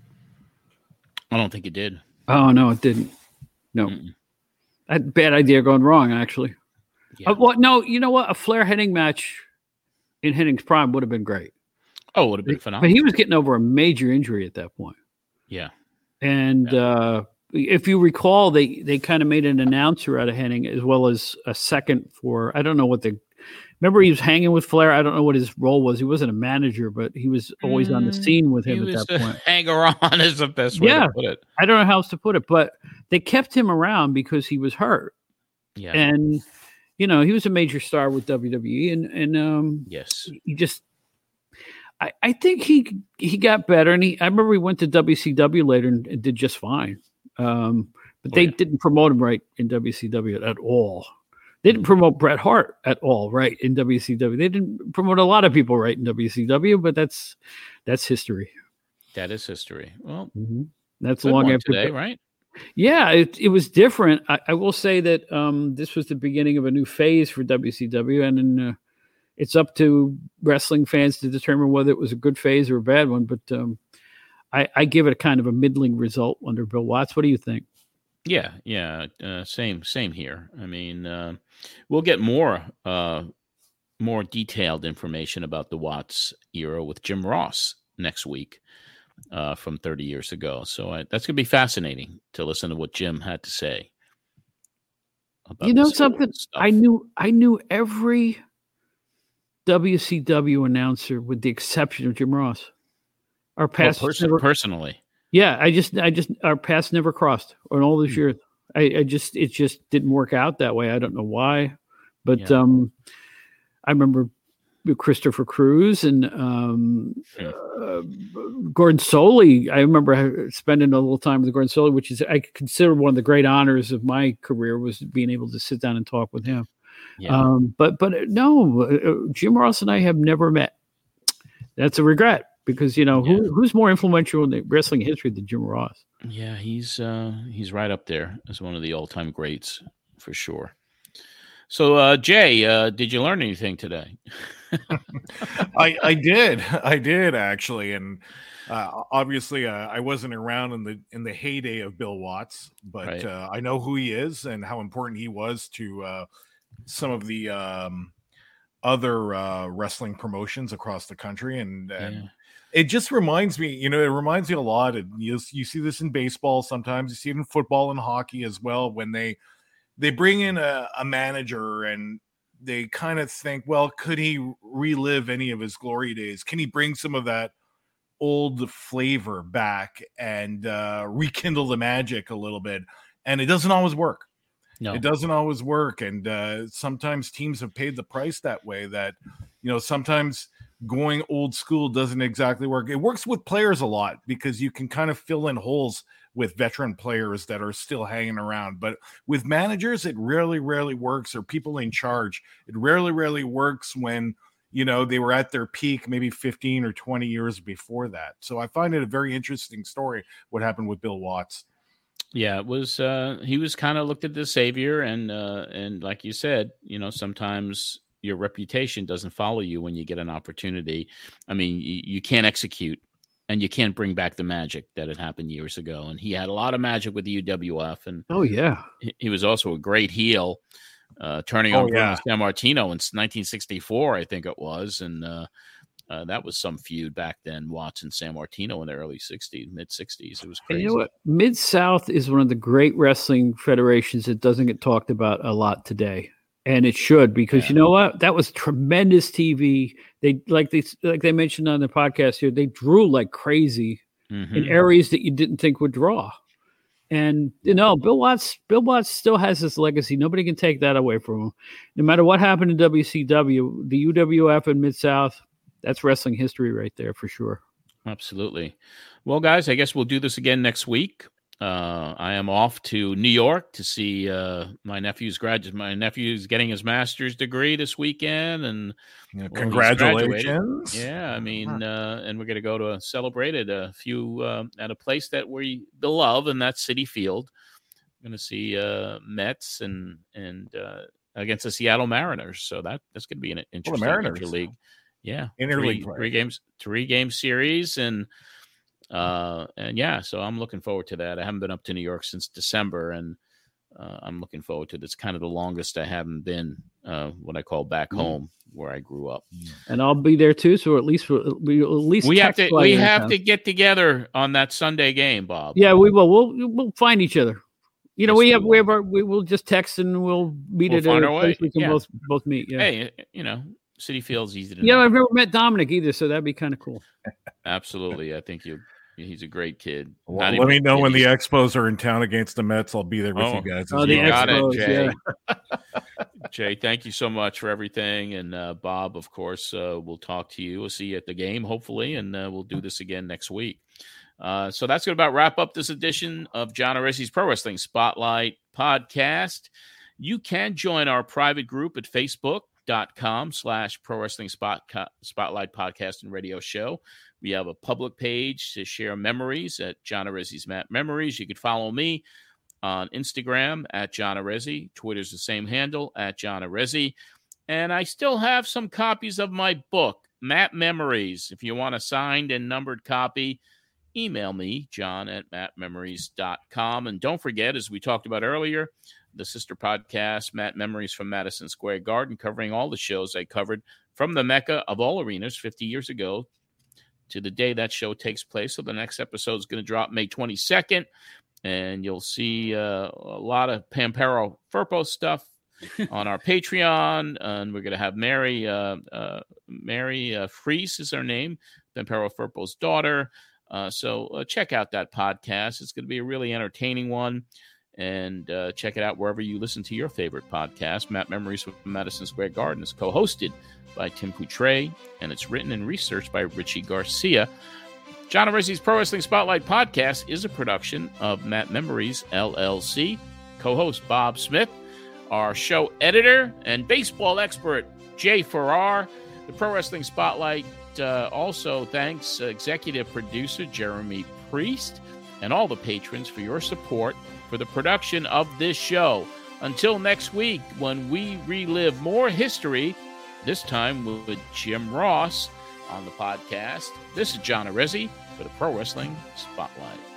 I don't think it did. Oh, no, it didn't. No. Bad idea going wrong, actually. Yeah. No, you know what? A Flair Hennig match in Hennig's prime would have been great. Oh, it would have been phenomenal. But he was getting over a major injury at that point. Yeah. And if you recall, they kind of made an announcer out of Hennig as well as a second for, I don't know what remember he was hanging with Flair. I don't know what his role was. He wasn't a manager, but he was always on the scene with him at that point. Hanger-on is the best way to put it. I don't know how else to put it, but they kept him around because he was hurt. Yeah. And, he was a major star with WWE, and yes, he just, I think he got better, and I remember he went to WCW later and did just fine. But they didn't promote him right in WCW at all. They didn't promote Bret Hart at all right in WCW. They didn't promote a lot of people right in WCW, but that's history. That is history. Well, that's long after today, right? Yeah, it was different. I will say that this was the beginning of a new phase for WCW, and it's up to wrestling fans to determine whether it was a good phase or a bad one. But I give it a kind of a middling result under Bill Watts. What do you think? Yeah, same here. I mean, we'll get more detailed information about the Watts era with Jim Ross next week. From 30 years ago. So that's going to be fascinating to listen to what Jim had to say. About something? I knew every WCW announcer with the exception of Jim Ross. Our paths personally. Yeah, I just our paths never crossed on all those years. It just didn't work out that way. I don't know why, but I remember Christopher Cruz and Gordon Soley. I remember spending a little time with Gordon Soley, which is I consider one of the great honors of my career was being able to sit down and talk with him. Yeah. But no, Jim Ross and I have never met. That's a regret. because who's more influential in the wrestling history than Jim Ross? Yeah, he's right up there as one of the all-time greats for sure. So, Jay, did you learn anything today? I did actually, and obviously I wasn't around in the heyday of Bill Watts, but Right. I know who he is and how important he was to some of the other wrestling promotions across the country, and it just reminds me, it reminds me a lot. And you see this in baseball sometimes, you see it in football and hockey as well, when they bring in a manager and they kind of think, well, could he relive any of his glory days? Can he bring some of that old flavor back and rekindle the magic a little bit? And it doesn't always work. No. It doesn't always work. And sometimes teams have paid the price that way, that, sometimes going old school doesn't exactly work. It works with players a lot because you can kind of fill in holes with veteran players that are still hanging around. But with managers, it rarely works, or people in charge. It rarely works when, they were at their peak maybe 15 or 20 years before that. So I find it a very interesting story, what happened with Bill Watts. Yeah, it was, he was kind of looked at the savior, and like you said, sometimes your reputation doesn't follow you when you get an opportunity. I mean, you can't execute. And you can't bring back the magic that had happened years ago. And he had a lot of magic with the UWF. And oh yeah, he was also a great heel, turning on Bruno Sammartino in 1964, I think it was. And that was some feud back then. Watts and Sammartino in the early '60s, mid '60s. It was crazy. And you know what? Mid-South is one of the great wrestling federations that doesn't get talked about a lot today. And it should, because you know what? That was tremendous TV. They like they mentioned on the podcast here, they drew like crazy in areas that you didn't think would draw. And Bill Watts still has his legacy. Nobody can take that away from him. No matter what happened in WCW, the UWF and Mid-South, that's wrestling history right there for sure. Absolutely. Well, guys, I guess we'll do this again next week. I am off to New York to see my nephew's getting his master's degree this weekend, and congratulations! Yeah, I mean, and we're going to go to celebrate it at a place that we love, and that's Citi Field. I'm going to see Mets and against the Seattle Mariners, so that's going to be an interesting interleague. Yeah, interleague three game series, and yeah, so I'm looking forward to that. I haven't been up to New York since December, and I'm looking forward to it. It's kind of the longest I haven't been, what I call back home, where I grew up. And I'll be there too. So at least we have to get together on that Sunday game, Bob. Yeah, we will. We'll find each other. We'll just text and we'll meet at a place we can both meet. Yeah. Hey, Citi Field's easy to know. I've never met Dominic either, so that'd be kind of cool. Absolutely. I think he's a great kid. Well, let me know when the Expos are in town against the Mets. I'll be there with you guys. Oh, the Expos, Jay. Yeah. Jay, thank you so much for everything. And Bob, of course, we'll talk to you. We'll see you at the game, hopefully, and we'll do this again next week. So that's going to about wrap up this edition of John Aresi's Pro Wrestling Spotlight podcast. You can join our private group at Facebook.com/Pro Wrestling Spotlight Podcast and Radio Show. We have a public page to share memories at John Aresi's Matt Memories. You can follow me on Instagram at John Aresi. Twitter's the same handle at John Aresi. And I still have some copies of my book, Matt Memories. If you want a signed and numbered copy, email me, john@mattmemories.com. And don't forget, as we talked about earlier, the sister podcast, Matt Memories from Madison Square Garden, covering all the shows I covered from the Mecca of all arenas 50 years ago to the day that show takes place. So the next episode is going to drop May 22nd, and you'll see a lot of Pampero Firpo stuff on our Patreon. And we're going to have Mary Fries is her name, Pampero Firpo's daughter. So check out that podcast. It's going to be a really entertaining one. And check it out wherever you listen to your favorite podcast. Matt Memories from Madison Square Garden is co-hosted by Tim Poutre, and it's written and researched by Richie Garcia. John Aresi's Pro Wrestling Spotlight podcast is a production of Matt Memories, LLC. Co-host Bob Smith, our show editor and baseball expert, Jay Farrar. The Pro Wrestling Spotlight also thanks executive producer Jeremy Priest and all the patrons for your support for the production of this show. Until next week, when we relive more history, this time with Jim Ross on the podcast. This is John Arezzi for the Pro Wrestling Spotlight.